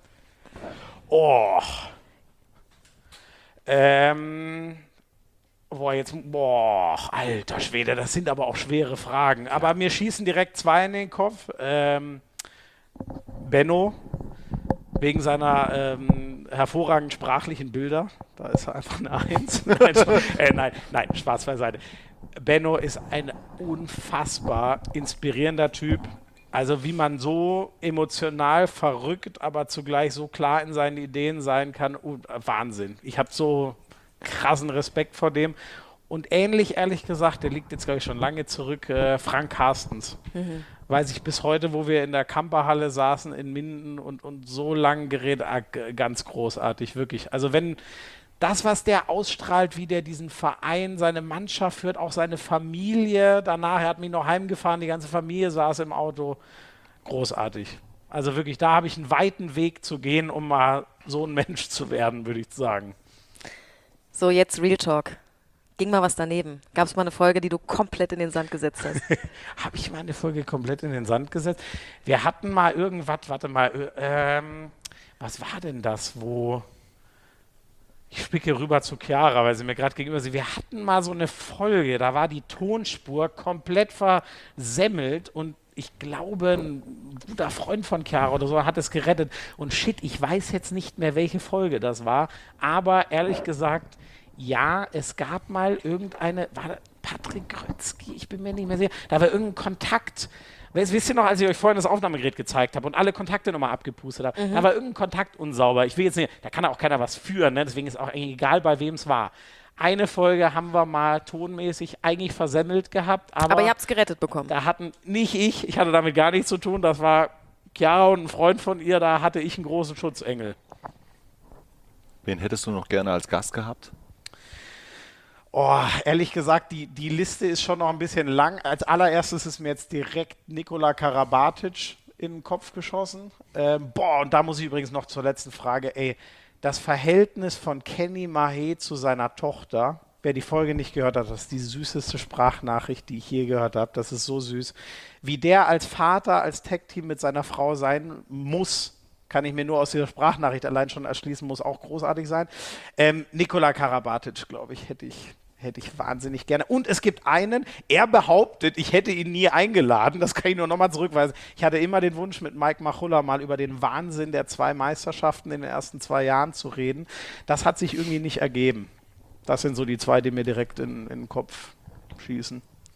Oh. Ähm. Boah, jetzt. Boah, alter Schwede, das sind aber auch schwere Fragen. Aber mir schießen direkt zwei in den Kopf. Ähm, Benno, wegen seiner ähm, hervorragend sprachlichen Bilder. Da ist er einfach eine Eins. nein, äh, nein, nein, Spaß beiseite. Benno ist ein unfassbar inspirierender Typ. Also wie man so emotional verrückt, aber zugleich so klar in seinen Ideen sein kann. Uh, Wahnsinn. Ich habe so krassen Respekt vor dem. Und ähnlich, ehrlich gesagt, der liegt jetzt, glaube ich, schon lange zurück, äh, Frank Carstens. Mhm. Weiß ich bis heute, wo wir in der Kamperhalle saßen in Minden und, und so lang geredet, ah, g- ganz großartig, wirklich. Also wenn das, was der ausstrahlt, wie der diesen Verein, seine Mannschaft führt, auch seine Familie, danach, er hat mich noch heimgefahren, die ganze Familie saß im Auto, großartig. Also wirklich, da habe ich einen weiten Weg zu gehen, um mal so ein Mensch zu werden, würde ich sagen. So, jetzt Real Talk. Ging mal was daneben? Gab es mal eine Folge, die du komplett in den Sand gesetzt hast? Habe ich meine Folge komplett in den Sand gesetzt? Wir hatten mal irgendwas, warte mal, äh, ähm, was war denn das, wo Ich spicke rüber zu Chiara, weil sie mir gerade gegenüber sieht. Wir hatten mal so eine Folge, da war die Tonspur komplett versemmelt und ich glaube, ein guter Freund von Chiara oder so hat es gerettet. Und shit, ich weiß jetzt nicht mehr, welche Folge das war, aber ehrlich gesagt, ja, es gab mal irgendeine, war das Patrick Grötzky, ich bin mir nicht mehr sicher, da war irgendein Kontakt. Wisst ihr noch, als ich euch vorhin das Aufnahmegerät gezeigt habe und alle Kontakte nochmal abgepustet habe, mhm. da war irgendein Kontakt unsauber. Ich will jetzt nicht, da kann auch keiner was führen, ne? Deswegen ist auch eigentlich egal, bei wem es war. Eine Folge haben wir mal tonmäßig eigentlich versemmelt gehabt. Aber, aber ihr habt es gerettet bekommen. Da hatten, nicht ich, ich hatte damit gar nichts zu tun, das war Chiara und ein Freund von ihr, da hatte ich einen großen Schutzengel. Wen hättest du noch gerne als Gast gehabt? Oh, ehrlich gesagt, die, die Liste ist schon noch ein bisschen lang. Als allererstes ist mir jetzt direkt Nikola Karabatic in den Kopf geschossen. Ähm, boah, und da muss ich übrigens noch zur letzten Frage, ey, das Verhältnis von Kenny Mahé zu seiner Tochter, wer die Folge nicht gehört hat, das ist die süßeste Sprachnachricht, die ich je gehört habe, das ist so süß. Wie der als Vater, als Tag-Team mit seiner Frau sein muss, kann ich mir nur aus dieser Sprachnachricht allein schon erschließen, muss auch großartig sein. Ähm, Nikola Karabatic, glaube ich, hätte ich Hätte ich wahnsinnig gerne. Und es gibt einen, er behauptet, ich hätte ihn nie eingeladen. Das kann ich nur nochmal zurückweisen. Ich hatte immer den Wunsch, mit Mike Machulla mal über den Wahnsinn der zwei Meisterschaften in den ersten zwei Jahren zu reden. Das hat sich irgendwie nicht ergeben. Das sind so die zwei, die mir direkt in, in den Kopf schießen.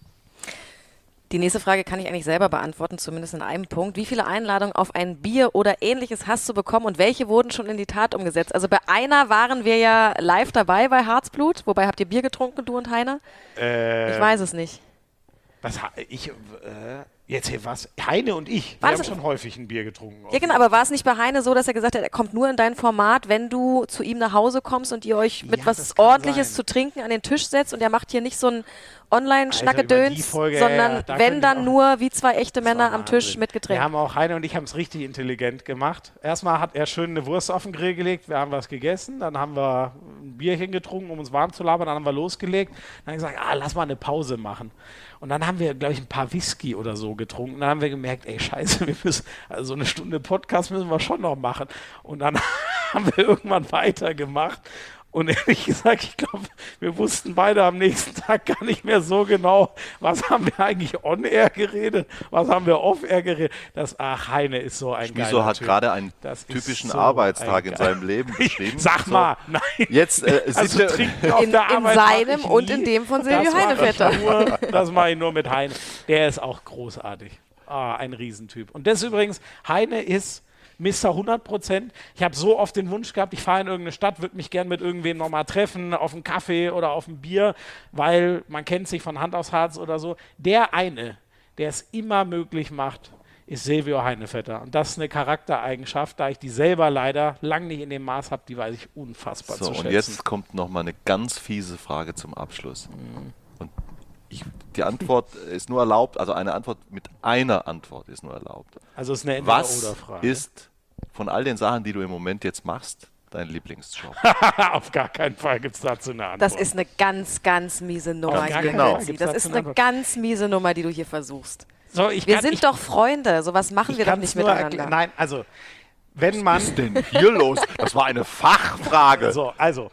Die nächste Frage kann ich eigentlich selber beantworten, zumindest in einem Punkt. Wie viele Einladungen auf ein Bier oder Ähnliches hast du bekommen und welche wurden schon in die Tat umgesetzt? Also bei einer waren wir ja live dabei bei Harzblut. Wobei, habt ihr Bier getrunken, du und Heiner? Äh, ich weiß es nicht. Was, ich, äh, jetzt hier was? Heine und ich, wir haben schon häufig ein Bier getrunken. Ja genau, aber war es nicht bei Heine so, dass er gesagt hat, er kommt nur in dein Format, wenn du zu ihm nach Hause kommst und ihr euch mit ja, was Ordentliches sein. zu trinken an den Tisch setzt und er macht hier nicht so ein Online-Schnackedöns, sondern ja, da wenn dann nur wie zwei echte Männer am Tisch mit Getränken. Wir haben auch, Heine und ich haben es richtig intelligent gemacht. Erstmal hat er schön eine Wurst auf den Grill gelegt, wir haben was gegessen, dann haben wir ein Bierchen getrunken, um uns warm zu labern, dann haben wir losgelegt, dann haben wir gesagt, ah, lass mal eine Pause machen. Und dann haben wir, glaube ich, ein paar Whisky oder so getrunken. Dann haben wir gemerkt, ey, scheiße, wir müssen, also so eine Stunde Podcast müssen wir schon noch machen. Und dann haben wir irgendwann weitergemacht. Und ehrlich gesagt, ich glaube, wir wussten beide am nächsten Tag gar nicht mehr so genau, was haben wir eigentlich on-air geredet, was haben wir off-air geredet. Das, ach, Heine ist so ein Schmiso hat gerade einen das typischen so Arbeitstag ein in seinem Leben beschrieben. Sag mal, so. nein. Jetzt äh, also trinken auf in, der in Arbeit seinem und in dem von Silvio Heinevetter. Das mache ich nur mit Heine. Der ist auch großartig. Ah, ein Riesentyp. Und das übrigens, Heine ist Mister hundert Prozent. Ich habe so oft den Wunsch gehabt, ich fahre in irgendeine Stadt, würde mich gern mit irgendwem nochmal treffen, auf einen Kaffee oder auf ein Bier, weil man kennt sich von Hand aufs Harz oder so. Der eine, der es immer möglich macht, ist Silvio Heinevetter. Und das ist eine Charaktereigenschaft, da ich die selber leider lang nicht in dem Maß habe, die weiß ich unfassbar so, zu schätzen. Und jetzt kommt nochmal eine ganz fiese Frage zum Abschluss. Mhm. Und ich, die Antwort ist nur erlaubt, also eine Antwort mit einer Antwort ist nur erlaubt. Also es ist eine Entweder-oder-Frage. Was ist von all den Sachen, die du im Moment jetzt machst, dein Lieblingsjob? Auf gar keinen Fall gibt es dazu eine Antwort. Das ist eine ganz, ganz miese Nummer. Genau. Das ist eine ganz miese Nummer, die du hier versuchst. So, ich Wir kann, sind ich, doch Freunde, sowas machen wir doch nicht miteinander. Nein, also wenn man... Was ist denn hier los? Das war eine Fachfrage. So, also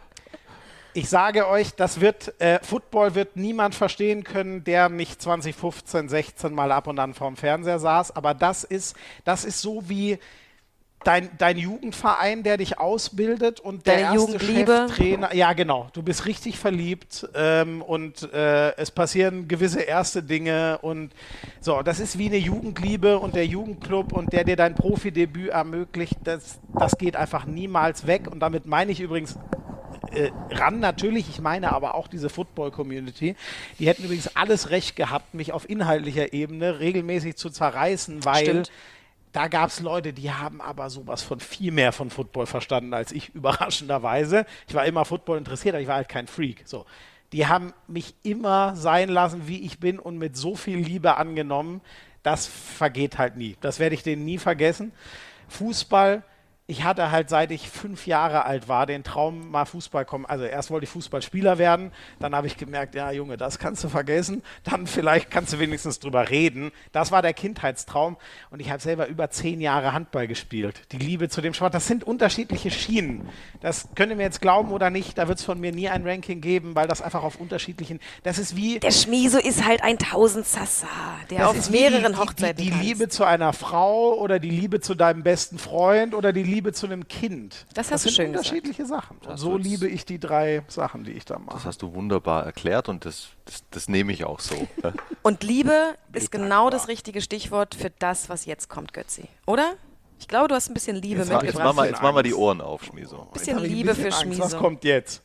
ich sage euch, das wird, äh, Football wird niemand verstehen können, der nicht zwanzig fünfzehn, sechzehn mal ab und an vorm Fernseher saß, aber das ist, das ist so wie dein, dein Jugendverein, der dich ausbildet und der Deine erste Jugendliebe. Cheftrainer, ja genau, du bist richtig verliebt ähm, und äh, es passieren gewisse erste Dinge und so, das ist wie eine Jugendliebe und der Jugendclub und der dir dein Profidebüt ermöglicht, das, das geht einfach niemals weg und damit meine ich übrigens Äh, ran natürlich, ich meine aber auch diese Football-Community, die hätten übrigens alles recht gehabt, mich auf inhaltlicher Ebene regelmäßig zu zerreißen, weil Stimmt. da gab es Leute, die haben aber sowas von viel mehr von Football verstanden als ich, überraschenderweise. Ich war immer Football interessiert, aber ich war halt kein Freak. So. Die haben mich immer sein lassen, wie ich bin und mit so viel Liebe angenommen, das vergeht halt nie. Das werde ich denen nie vergessen. Fußball ich hatte halt, seit ich fünf Jahre alt war, den Traum, mal Fußball kommen. Also erst wollte ich Fußballspieler werden, dann habe ich gemerkt, ja Junge, das kannst du vergessen. Dann vielleicht kannst du wenigstens drüber reden. Das war der Kindheitstraum und ich habe selber über zehn Jahre Handball gespielt. Die Liebe zu dem Sport, das sind unterschiedliche Schienen. Das könnt ihr mir jetzt glauben oder nicht, da wird es von mir nie ein Ranking geben, weil das einfach auf unterschiedlichen, das ist wie... Der Schmieso ist halt ein Tausendsassa, der Das auf ist wie mehreren die, Hochzeiten Die, die, die tanzt. Liebe zu einer Frau oder die Liebe zu deinem besten Freund oder die Liebe zu einem Kind. Das hast du sind schön unterschiedliche Sachen. Und Das so ist- liebe ich die drei Sachen, die ich da Das mache. hast du wunderbar erklärt und das, das, das nehme ich auch so. ne? Und Liebe ist Bin genau dankbar. das richtige Stichwort für das, was jetzt kommt, Götzi. Oder? Ich glaube, du hast ein bisschen Liebe Jetzt hab ich Jetzt mitgebracht. machen wir, jetzt machen wir die Angst. Ohren auf, Schmieso. Jetzt bisschen hab ich ein Liebe bisschen für Angst. Schmieso. Was kommt jetzt?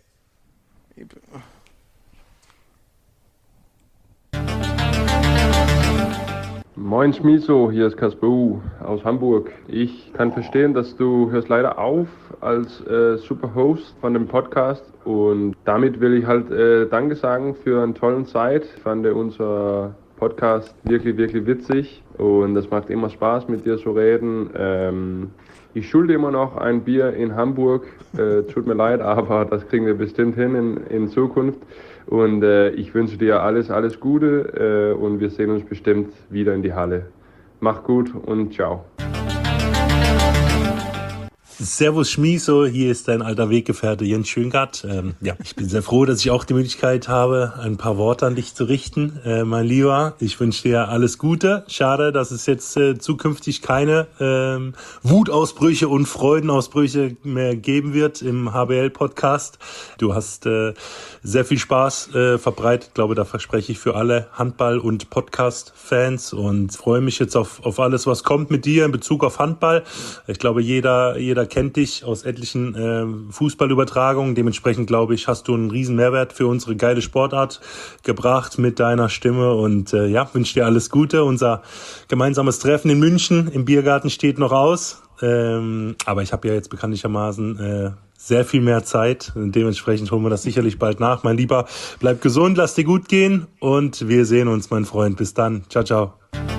Moin Schmiso, hier ist Kasper U aus Hamburg. Ich kann verstehen, dass du hörst leider auf als äh, Superhost von dem Podcast und damit will ich halt äh, Danke sagen für eine tolle Zeit. Ich fand unser Podcast wirklich, wirklich witzig und es macht immer Spaß mit dir zu reden. Ähm, ich schulde immer noch ein Bier in Hamburg, äh, tut mir leid, aber das kriegen wir bestimmt hin in, in Zukunft. Und äh, ich wünsche dir alles, alles Gute äh, und wir sehen uns bestimmt wieder in die Halle. Mach gut und ciao. Servus Schmieso, hier ist dein alter Weggefährte Jens Schöngart. Ähm, ja, ich bin sehr froh, dass ich auch die Möglichkeit habe, ein paar Worte an dich zu richten. Äh, mein Lieber, ich wünsche dir alles Gute. Schade, dass es jetzt äh, zukünftig keine ähm, Wutausbrüche und Freudenausbrüche mehr geben wird im H B L-Podcast. Du hast äh, sehr viel Spaß äh, verbreitet. Ich glaube, da verspreche ich für alle Handball- und Podcast-Fans und freue mich jetzt auf, auf alles, was kommt mit dir in Bezug auf Handball. Ich glaube, jeder, jeder kennt dich aus etlichen äh, Fußballübertragungen. Dementsprechend, glaube ich, hast du einen riesen Mehrwert für unsere geile Sportart gebracht mit deiner Stimme und äh, ja, wünsche dir alles Gute. Unser gemeinsames Treffen in München im Biergarten steht noch aus. Ähm, aber ich habe ja jetzt bekanntlichermaßen äh, sehr viel mehr Zeit. Und dementsprechend holen wir das sicherlich bald nach. Mein Lieber, bleib gesund, lass dir gut gehen und wir sehen uns, mein Freund. Bis dann. Ciao, ciao.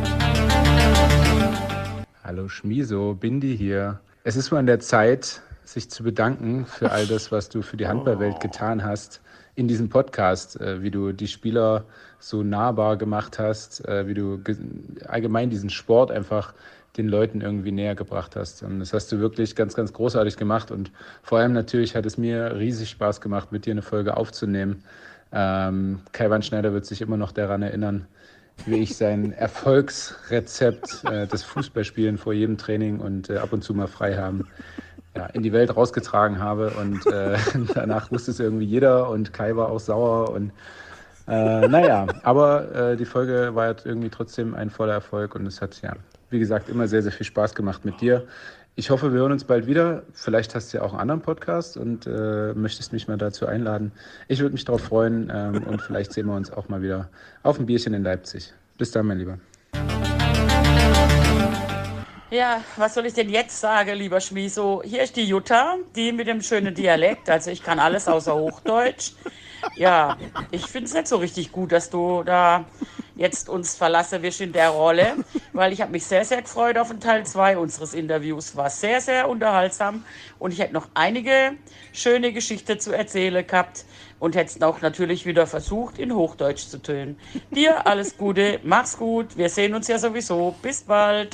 Hallo Schmieso, Bindi hier. Es ist mal an der Zeit, sich zu bedanken für all das, was du für die Handballwelt getan hast in diesem Podcast, äh, wie du die Spieler so nahbar gemacht hast, äh, wie du ge- allgemein diesen Sport einfach den Leuten irgendwie näher gebracht hast. Und das hast du wirklich ganz, ganz großartig gemacht. Und vor allem natürlich hat es mir riesig Spaß gemacht, mit dir eine Folge aufzunehmen. Ähm, Kai Wandschneider wird sich immer noch daran erinnern, wie ich sein Erfolgsrezept äh, des Fußballspielen vor jedem Training und äh, ab und zu mal frei haben ja, in die Welt rausgetragen habe. Und äh, danach wusste es irgendwie jeder und Kai war auch sauer. Und äh, naja, aber äh, die Folge war jetzt irgendwie trotzdem ein voller Erfolg und es hat, ja, wie gesagt, immer sehr, sehr viel Spaß gemacht mit dir. Ich hoffe, wir hören uns bald wieder. Vielleicht hast du ja auch einen anderen Podcast und äh, möchtest mich mal dazu einladen. Ich würde mich darauf freuen ähm, und vielleicht sehen wir uns auch mal wieder auf ein Bierchen in Leipzig. Bis dann, mein Lieber. Ja, was soll ich denn jetzt sagen, lieber Schmieso? Hier ist die Jutta, die mit dem schönen Dialekt. Also ich kann alles außer Hochdeutsch. Ja, ich finde es nicht so richtig gut, dass du da jetzt uns verlassen wirst in der Rolle, weil ich habe mich sehr, sehr gefreut auf den Teil zwei unseres Interviews. War sehr, sehr unterhaltsam und ich hätte noch einige schöne Geschichten zu erzählen gehabt und hätte es auch natürlich wieder versucht, in Hochdeutsch zu tönen. Dir alles Gute, mach's gut, wir sehen uns ja sowieso. Bis bald.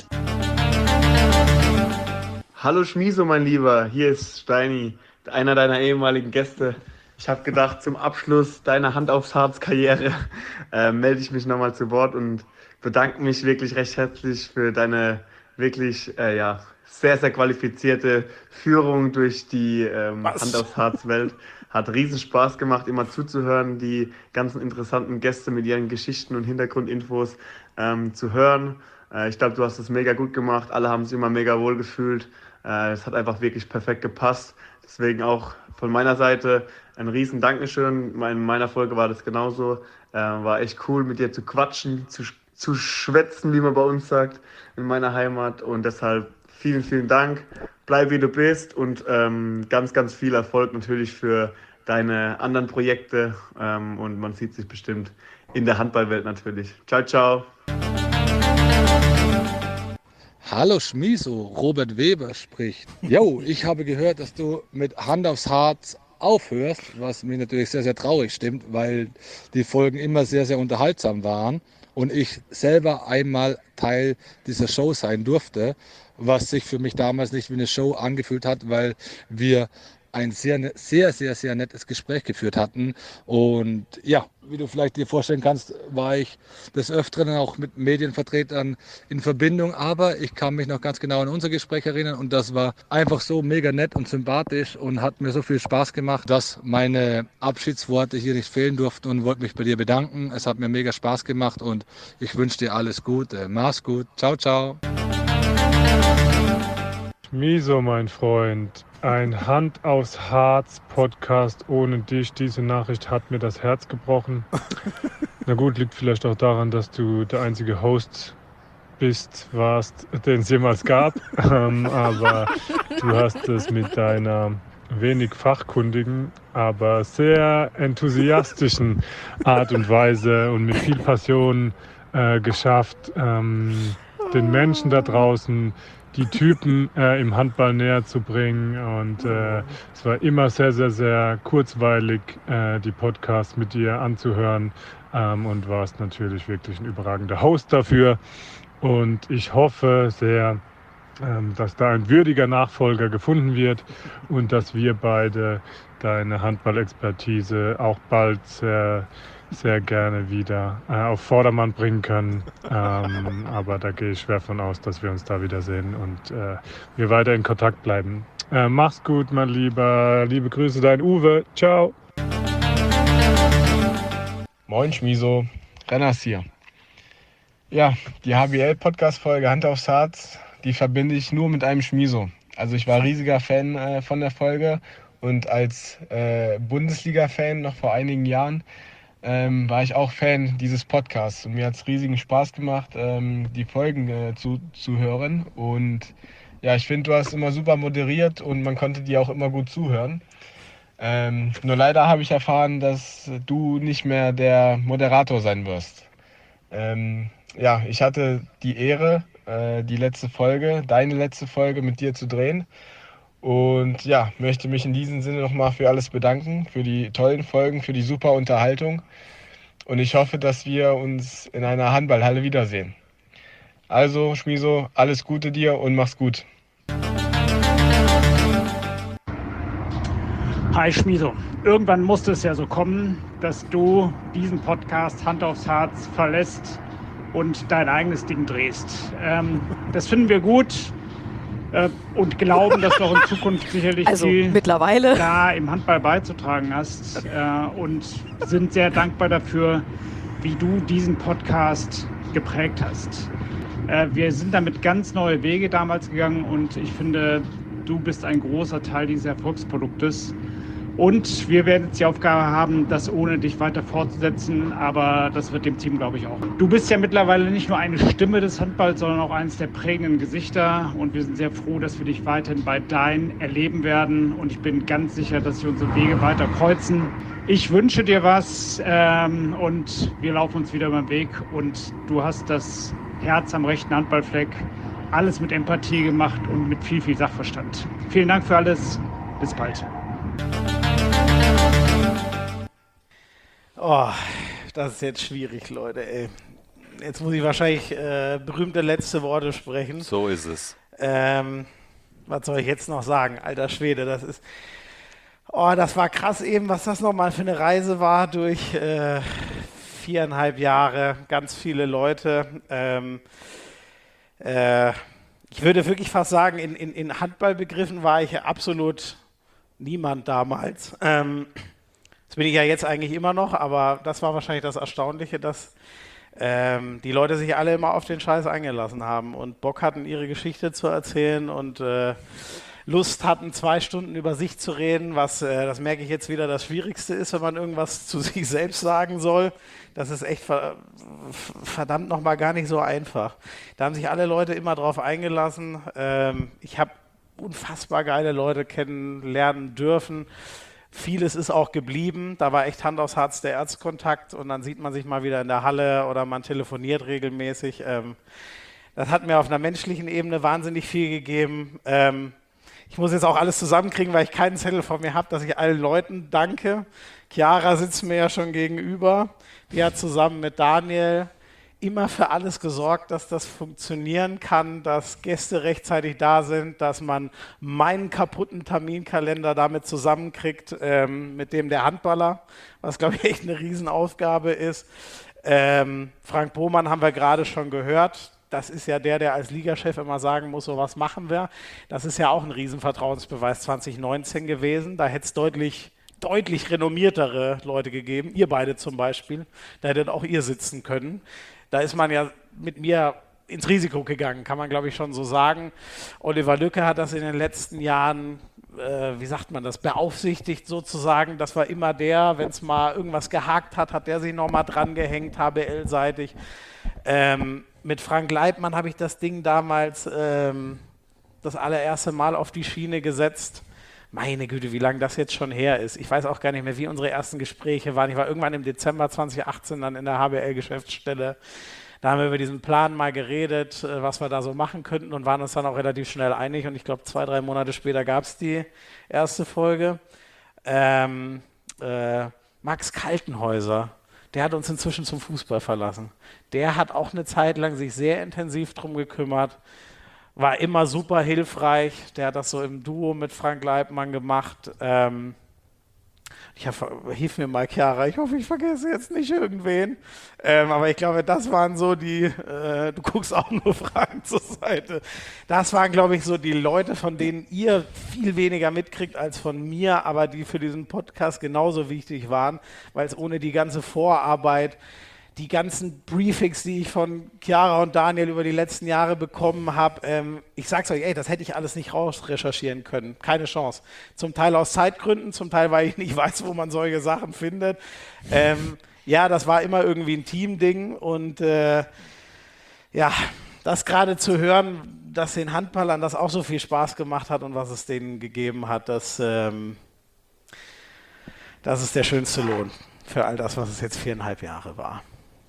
Hallo Schmieso, mein Lieber, hier ist Steini, einer deiner ehemaligen Gäste. Ich habe gedacht, zum Abschluss deiner Hand aufs Harz Karriere äh, melde ich mich nochmal zu Wort und bedanke mich wirklich recht herzlich für deine wirklich äh, ja, sehr, sehr qualifizierte Führung durch die ähm, Hand aufs Harz Welt. Hat riesen Spaß gemacht, immer zuzuhören, die ganzen interessanten Gäste mit ihren Geschichten und Hintergrundinfos ähm, zu hören. Äh, ich glaube, du hast es mega gut gemacht, alle haben sich immer mega wohl gefühlt. Äh, es hat einfach wirklich perfekt gepasst. Deswegen auch von meiner Seite ein riesen Dankeschön. In meiner Folge war das genauso. Äh, war echt cool, mit dir zu quatschen, zu, zu schwätzen, wie man bei uns sagt, in meiner Heimat. Und deshalb vielen, vielen Dank. Bleib wie du bist und ähm, ganz, ganz viel Erfolg natürlich für deine anderen Projekte. Ähm, und man sieht sich bestimmt in der Handballwelt natürlich. Ciao, ciao. Hallo Schmiso, Robert Weber spricht. Jo, ich habe gehört, dass du mit Hand aufs Harz aufhörst, was mich natürlich sehr, sehr traurig stimmt, weil die Folgen immer sehr, sehr unterhaltsam waren und ich selber einmal Teil dieser Show sein durfte, was sich für mich damals nicht wie eine Show angefühlt hat, weil wir ein sehr, sehr, sehr, sehr nettes Gespräch geführt hatten. Und ja, wie du vielleicht dir vorstellen kannst, war ich des Öfteren auch mit Medienvertretern in Verbindung. Aber ich kann mich noch ganz genau an unser Gespräch erinnern. Und das war einfach so mega nett und sympathisch und hat mir so viel Spaß gemacht, dass meine Abschiedsworte hier nicht fehlen durften und wollte mich bei dir bedanken. Es hat mir mega Spaß gemacht und ich wünsche dir alles Gute. Mach's gut. Ciao, ciao. Schmiso, mein Freund, ein Hand aufs Harz Podcast ohne dich. Diese Nachricht hat mir das Herz gebrochen. Na gut, liegt vielleicht auch daran, dass du der einzige Host bist, warst, den es jemals gab. ähm, aber du hast es mit deiner wenig fachkundigen, aber sehr enthusiastischen Art und Weise und mit viel Passion äh, geschafft, ähm, den Menschen da draußen die Typen äh, im Handball näher zu bringen. Und äh, es war immer sehr, sehr, sehr kurzweilig, äh, die Podcasts mit dir anzuhören. Ähm, und warst natürlich wirklich ein überragender Host dafür. Und ich hoffe sehr, ähm, dass da ein würdiger Nachfolger gefunden wird und dass wir beide deine Handballexpertise auch bald sehr sehr gerne wieder äh, auf Vordermann bringen können. Ähm, aber da gehe ich schwer von aus, dass wir uns da wiedersehen und äh, wir weiter in Kontakt bleiben. Äh, mach's gut, mein Lieber. Liebe Grüße, dein Uwe. Ciao. Moin Schmiso, Renners hier. Ja, die H B L-Podcast-Folge Hand aufs Harz, die verbinde ich nur mit einem Schmiso. Also ich war riesiger Fan äh, von der Folge und als äh, Bundesliga-Fan noch vor einigen Jahren Ähm, war ich auch Fan dieses Podcasts und mir hat es riesigen Spaß gemacht, ähm, die Folgen äh, zu, zu hören und ja, ich finde, du hast immer super moderiert und man konnte dir auch immer gut zuhören. Ähm, nur leider habe ich erfahren, dass du nicht mehr der Moderator sein wirst. Ähm, ja, ich hatte die Ehre, äh, die letzte Folge, deine letzte Folge mit dir zu drehen. Und ja, möchte mich in diesem Sinne nochmal für alles bedanken, für die tollen Folgen, für die super Unterhaltung. Und ich hoffe, dass wir uns in einer Handballhalle wiedersehen. Also, Schmiso, alles Gute dir und mach's gut. Hi Schmiso, irgendwann musste es ja so kommen, dass du diesen Podcast Hand aufs Harz verlässt und dein eigenes Ding drehst. Ähm, das finden wir gut. Und glauben, dass du auch in Zukunft sicherlich also viel mittlerweile da im Handball beizutragen hast äh, und sind sehr dankbar dafür, wie du diesen Podcast geprägt hast. Äh, wir sind damit ganz neue Wege damals gegangen und ich finde, du bist ein großer Teil dieses Erfolgsproduktes. Und wir werden jetzt die Aufgabe haben, das ohne dich weiter fortzusetzen, aber das wird dem Team, glaube ich, auch. Du bist ja mittlerweile nicht nur eine Stimme des Handballs, sondern auch eines der prägenden Gesichter und wir sind sehr froh, dass wir dich weiterhin bei Dein erleben werden und ich bin ganz sicher, dass sich unsere Wege weiter kreuzen. Ich wünsche dir was ähm, und wir laufen uns wieder über den Weg und du hast das Herz am rechten Handballfleck, alles mit Empathie gemacht und mit viel, viel Sachverstand. Vielen Dank für alles, bis bald. Oh, das ist jetzt schwierig, Leute, ey. Jetzt muss ich wahrscheinlich äh, berühmte letzte Worte sprechen. So ist es. Ähm, was soll ich jetzt noch sagen? Alter Schwede, das ist... Oh, das war krass eben, was das nochmal für eine Reise war durch äh, viereinhalb Jahre, ganz viele Leute. Ähm, äh, ich würde wirklich fast sagen, in, in, in Handballbegriffen war ich absolut niemand damals. Ähm, Das bin ich ja jetzt eigentlich immer noch, aber das war wahrscheinlich das Erstaunliche, dass ähm, die Leute sich alle immer auf den Scheiß eingelassen haben und Bock hatten, ihre Geschichte zu erzählen und äh, Lust hatten, zwei Stunden über sich zu reden, was, äh, das merke ich jetzt wieder, das Schwierigste ist, wenn man irgendwas zu sich selbst sagen soll. Das ist echt ver verdammt nochmal gar nicht so einfach. Da haben sich alle Leute immer drauf eingelassen. Ähm, ich habe unfassbar geile Leute kennenlernen dürfen. Vieles ist auch geblieben, da war echt Hand aufs Harz der Erstkontakt und dann sieht man sich mal wieder in der Halle oder man telefoniert regelmäßig. Ähm, Das hat mir auf einer menschlichen Ebene wahnsinnig viel gegeben. Ähm, ich muss jetzt auch alles zusammenkriegen, weil ich keinen Zettel vor mir habe, dass ich allen Leuten danke. Chiara sitzt mir ja schon gegenüber. Die hat zusammen mit Daniel immer für alles gesorgt, dass das funktionieren kann, dass Gäste rechtzeitig da sind, dass man meinen kaputten Terminkalender damit zusammenkriegt, ähm, mit dem der Handballer, was, glaube ich, echt eine Riesenaufgabe ist. Ähm, Frank Bohmann haben wir gerade schon gehört. Das ist ja der, der als Ligachef immer sagen muss, so was machen wir. Das ist ja auch ein Riesenvertrauensbeweis zwanzig neunzehn gewesen. Da hätte es deutlich, deutlich renommiertere Leute gegeben. Ihr beide zum Beispiel. Da hättet auch ihr sitzen können. Da ist man ja mit mir ins Risiko gegangen, kann man, glaube ich, schon so sagen. Oliver Lücke hat das in den letzten Jahren, äh, wie sagt man das, beaufsichtigt sozusagen. Das war immer der, wenn es mal irgendwas gehakt hat, hat der sich nochmal dran gehängt, H B L-seitig. Ähm, mit Frank Leibmann habe ich das Ding damals ähm, das allererste Mal auf die Schiene gesetzt. Meine Güte, wie lange das jetzt schon her ist. Ich weiß auch gar nicht mehr, wie unsere ersten Gespräche waren. Ich war irgendwann im Dezember zwanzig achtzehn dann in der H B L-Geschäftsstelle. Da haben wir über diesen Plan mal geredet, was wir da so machen könnten und waren uns dann auch relativ schnell einig. Und ich glaube, zwei, drei Monate später gab es die erste Folge. Ähm, äh, Max Kaltenhäuser, der hat uns inzwischen zum Fußball verlassen. Der hat auch eine Zeit lang sich sehr intensiv drum gekümmert. War immer super hilfreich. Der hat das so im Duo mit Frank Leibmann gemacht. Ähm, ich hab, hilf mir mal, Chiara. Ich hoffe, ich vergesse jetzt nicht irgendwen. Ähm, aber ich glaube, das waren so die, äh, du guckst auch nur Fragen zur Seite. Das waren, glaube ich, so die Leute, von denen ihr viel weniger mitkriegt als von mir, aber die für diesen Podcast genauso wichtig waren, weil es ohne die ganze Vorarbeit, die ganzen Briefings, die ich von Chiara und Daniel über die letzten Jahre bekommen habe, ähm, ich sag's euch, ey, das hätte ich alles nicht rausrecherchieren können. Keine Chance. Zum Teil aus Zeitgründen, zum Teil, weil ich nicht weiß, wo man solche Sachen findet. Ähm, ja, das war immer irgendwie ein Teamding und äh, ja, das gerade zu hören, dass den Handballern das auch so viel Spaß gemacht hat und was es denen gegeben hat, das, ähm, das ist der schönste Lohn für all das, was es jetzt viereinhalb Jahre war.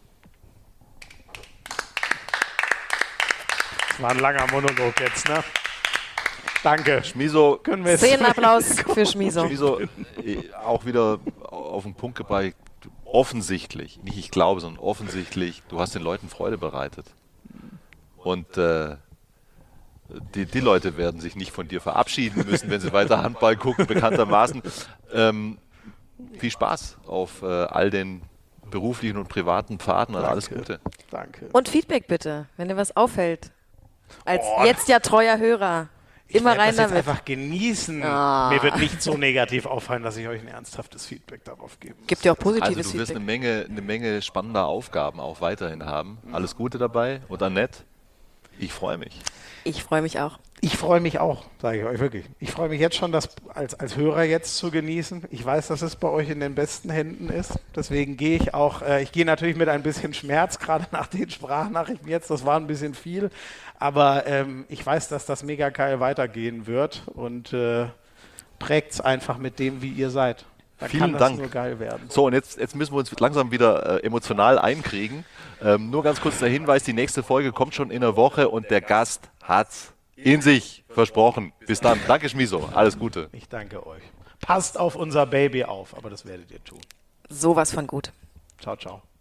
War ein langer Monolog jetzt, ne? Danke. Schmiso. Szenenapplaus für Schmiso. Schmiso, auch wieder auf den Punkt gebracht. Offensichtlich, nicht ich glaube, sondern offensichtlich, du hast den Leuten Freude bereitet. Und äh, die, die Leute werden sich nicht von dir verabschieden müssen, wenn sie weiter Handball gucken, bekanntermaßen. Ähm, viel Spaß auf äh, all den beruflichen und privaten Pfaden und alles Gute. Danke. Und Feedback bitte, wenn dir was auffällt. Als Oh, jetzt ja treuer Hörer. Immer ich rein das jetzt damit. einfach genießen. Ah. Mir wird nicht so negativ auffallen, dass ich euch ein ernsthaftes Feedback darauf gebe. Gibt ja auch positives Also du wirst Feedback. eine Menge, eine Menge spannender Aufgaben auch weiterhin haben. Alles Gute dabei und Annette, ich freue mich. Ich freue mich auch. Ich freue mich auch, sage ich euch wirklich. Ich freue mich jetzt schon, das als, als Hörer jetzt zu genießen. Ich weiß, dass es bei euch in den besten Händen ist. Deswegen gehe ich auch, äh, ich gehe natürlich mit ein bisschen Schmerz, gerade nach den Sprachnachrichten jetzt, das war ein bisschen viel. Aber ähm, ich weiß, dass das mega geil weitergehen wird und äh, prägt es einfach mit dem, wie ihr seid. Da Vielen kann das Dank. nur geil werden. So, und jetzt, jetzt müssen wir uns langsam wieder äh, emotional einkriegen. Ähm, nur ganz kurz der Hinweis, die nächste Folge kommt schon in einer Woche und der Gast hat's in sich versprochen. Bis dann. Danke, Schmiso. Alles Gute. Ich danke euch. Passt auf unser Baby auf, aber das werdet ihr tun. Sowas von gut. Ciao, ciao.